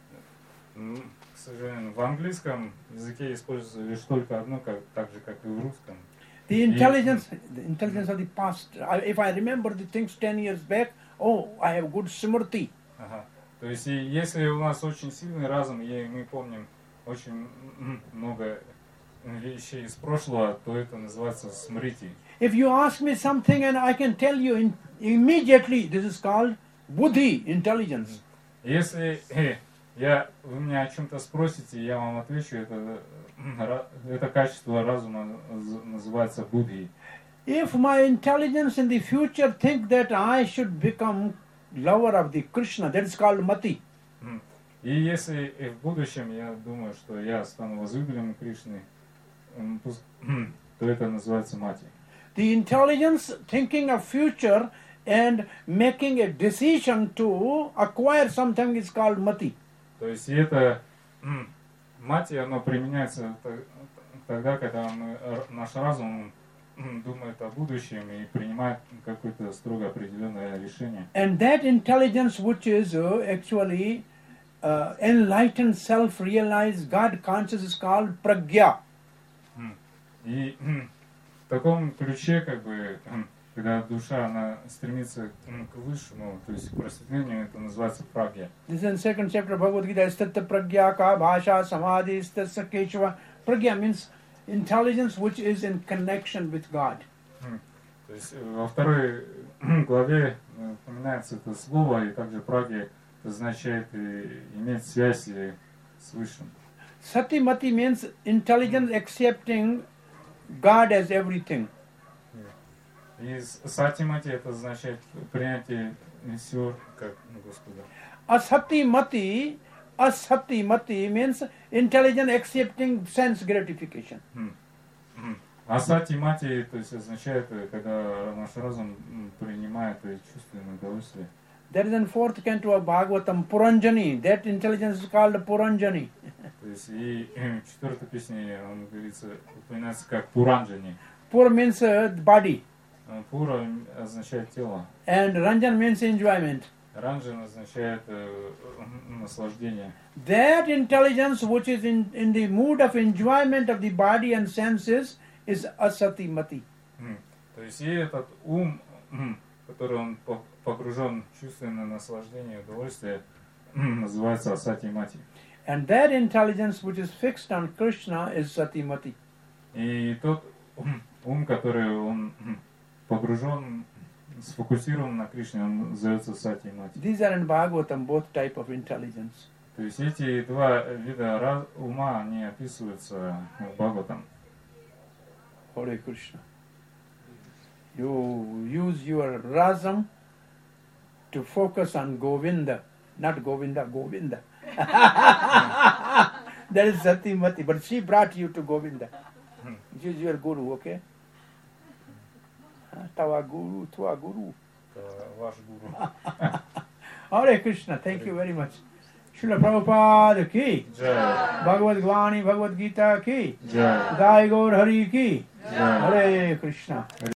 М, К сожалению, в английском языке используется лишь только одно, как, так же, как и в русском.
The intelligence, the intelligence of the past. I, if I remember the things ten years back, oh, I have good Smrti.
Ага. То есть, и если у нас очень сильный разум, и мы помним очень м, много вещей из прошлого, то это называется смрити.
If you ask me something and I can tell you in, immediately, this is called buddhi, intelligence.
Если э, я, вы меня о чем-то спросите, я вам отвечу, это, э, ра- это качество разума з- называется будхи.
If my intelligence in the future think that I should become lover of the Krishna, that is called mati.
М. И если и в будущем я думаю, что я стану возлюбленным Кришны, м, пус- то это называется мати.
The intelligence thinking of future and making a decision to acquire something is called mati.
То есть и это м, мати, оно применяется т- тогда, когда мы, р- наш разум м, думает о будущем и принимает какое-то строго определенное решение.
And that intelligence which is uh, actually uh, enlightened, self-realized, God conscious is called pragya.
М. И м, таком ключе, как бы, когда душа, она стремится к высшему, то есть к просветлению, это называется прагья.
This is in second chapter of Bhagavad Gita. Istatta pragya ka bhasha samadhi istasya keshava. Pragya means intelligence which is in connection with God.
То есть во второй главе упоминается это слово, и также прагья означает и иметь связь с Высшим.
Satimati means intelligence accepting God as everything.
И сатимати это означает принятие всего как Господа.
Asatimati, asatimati means intelligence accepting sense gratification.
Асати-мати, то есть означает, когда наш разум принимает чувственное удовольствие.
There is a fourth canto of Bhagavatam, Puranjani. That intelligence is called Puranjani.
То есть и в четвертой песне он говорится, упоминается как Пуранджани.
Pur means uh, body.
Пура означает тело.
And Ranjan means enjoyment.
Ранджан означает э, наслаждение.
That intelligence which is in, in the mood of enjoyment of the body and senses is asatimati.
То есть и этот ум, который он погружен в чувственное наслаждение, удовольствие, называется асати-мати.
And that intelligence which is fixed on Krishna is satimati.
И тот ум, который он погружен, сфокусирован на Кришне, он называется сати-мати.
These are in Bhagavatam, both type of intelligence.
То есть эти два вида ума, они описываются в Бхагаватам.
Hare Krishna. You use your razam to focus on Govinda, not Govinda, Govinda. That is Satimati, but she brought you to Govinda. She is your guru, okay? Tava guru, tua guru.
Ваш гуру.
Hare Krishna, thank you very much. Srila Prabhupada ki,
Jai.
Bhagavad Gita, Bhagavad Gita ki,
Jai.
Jai Gaur Hari ki,
Jai.
Hare Krishna.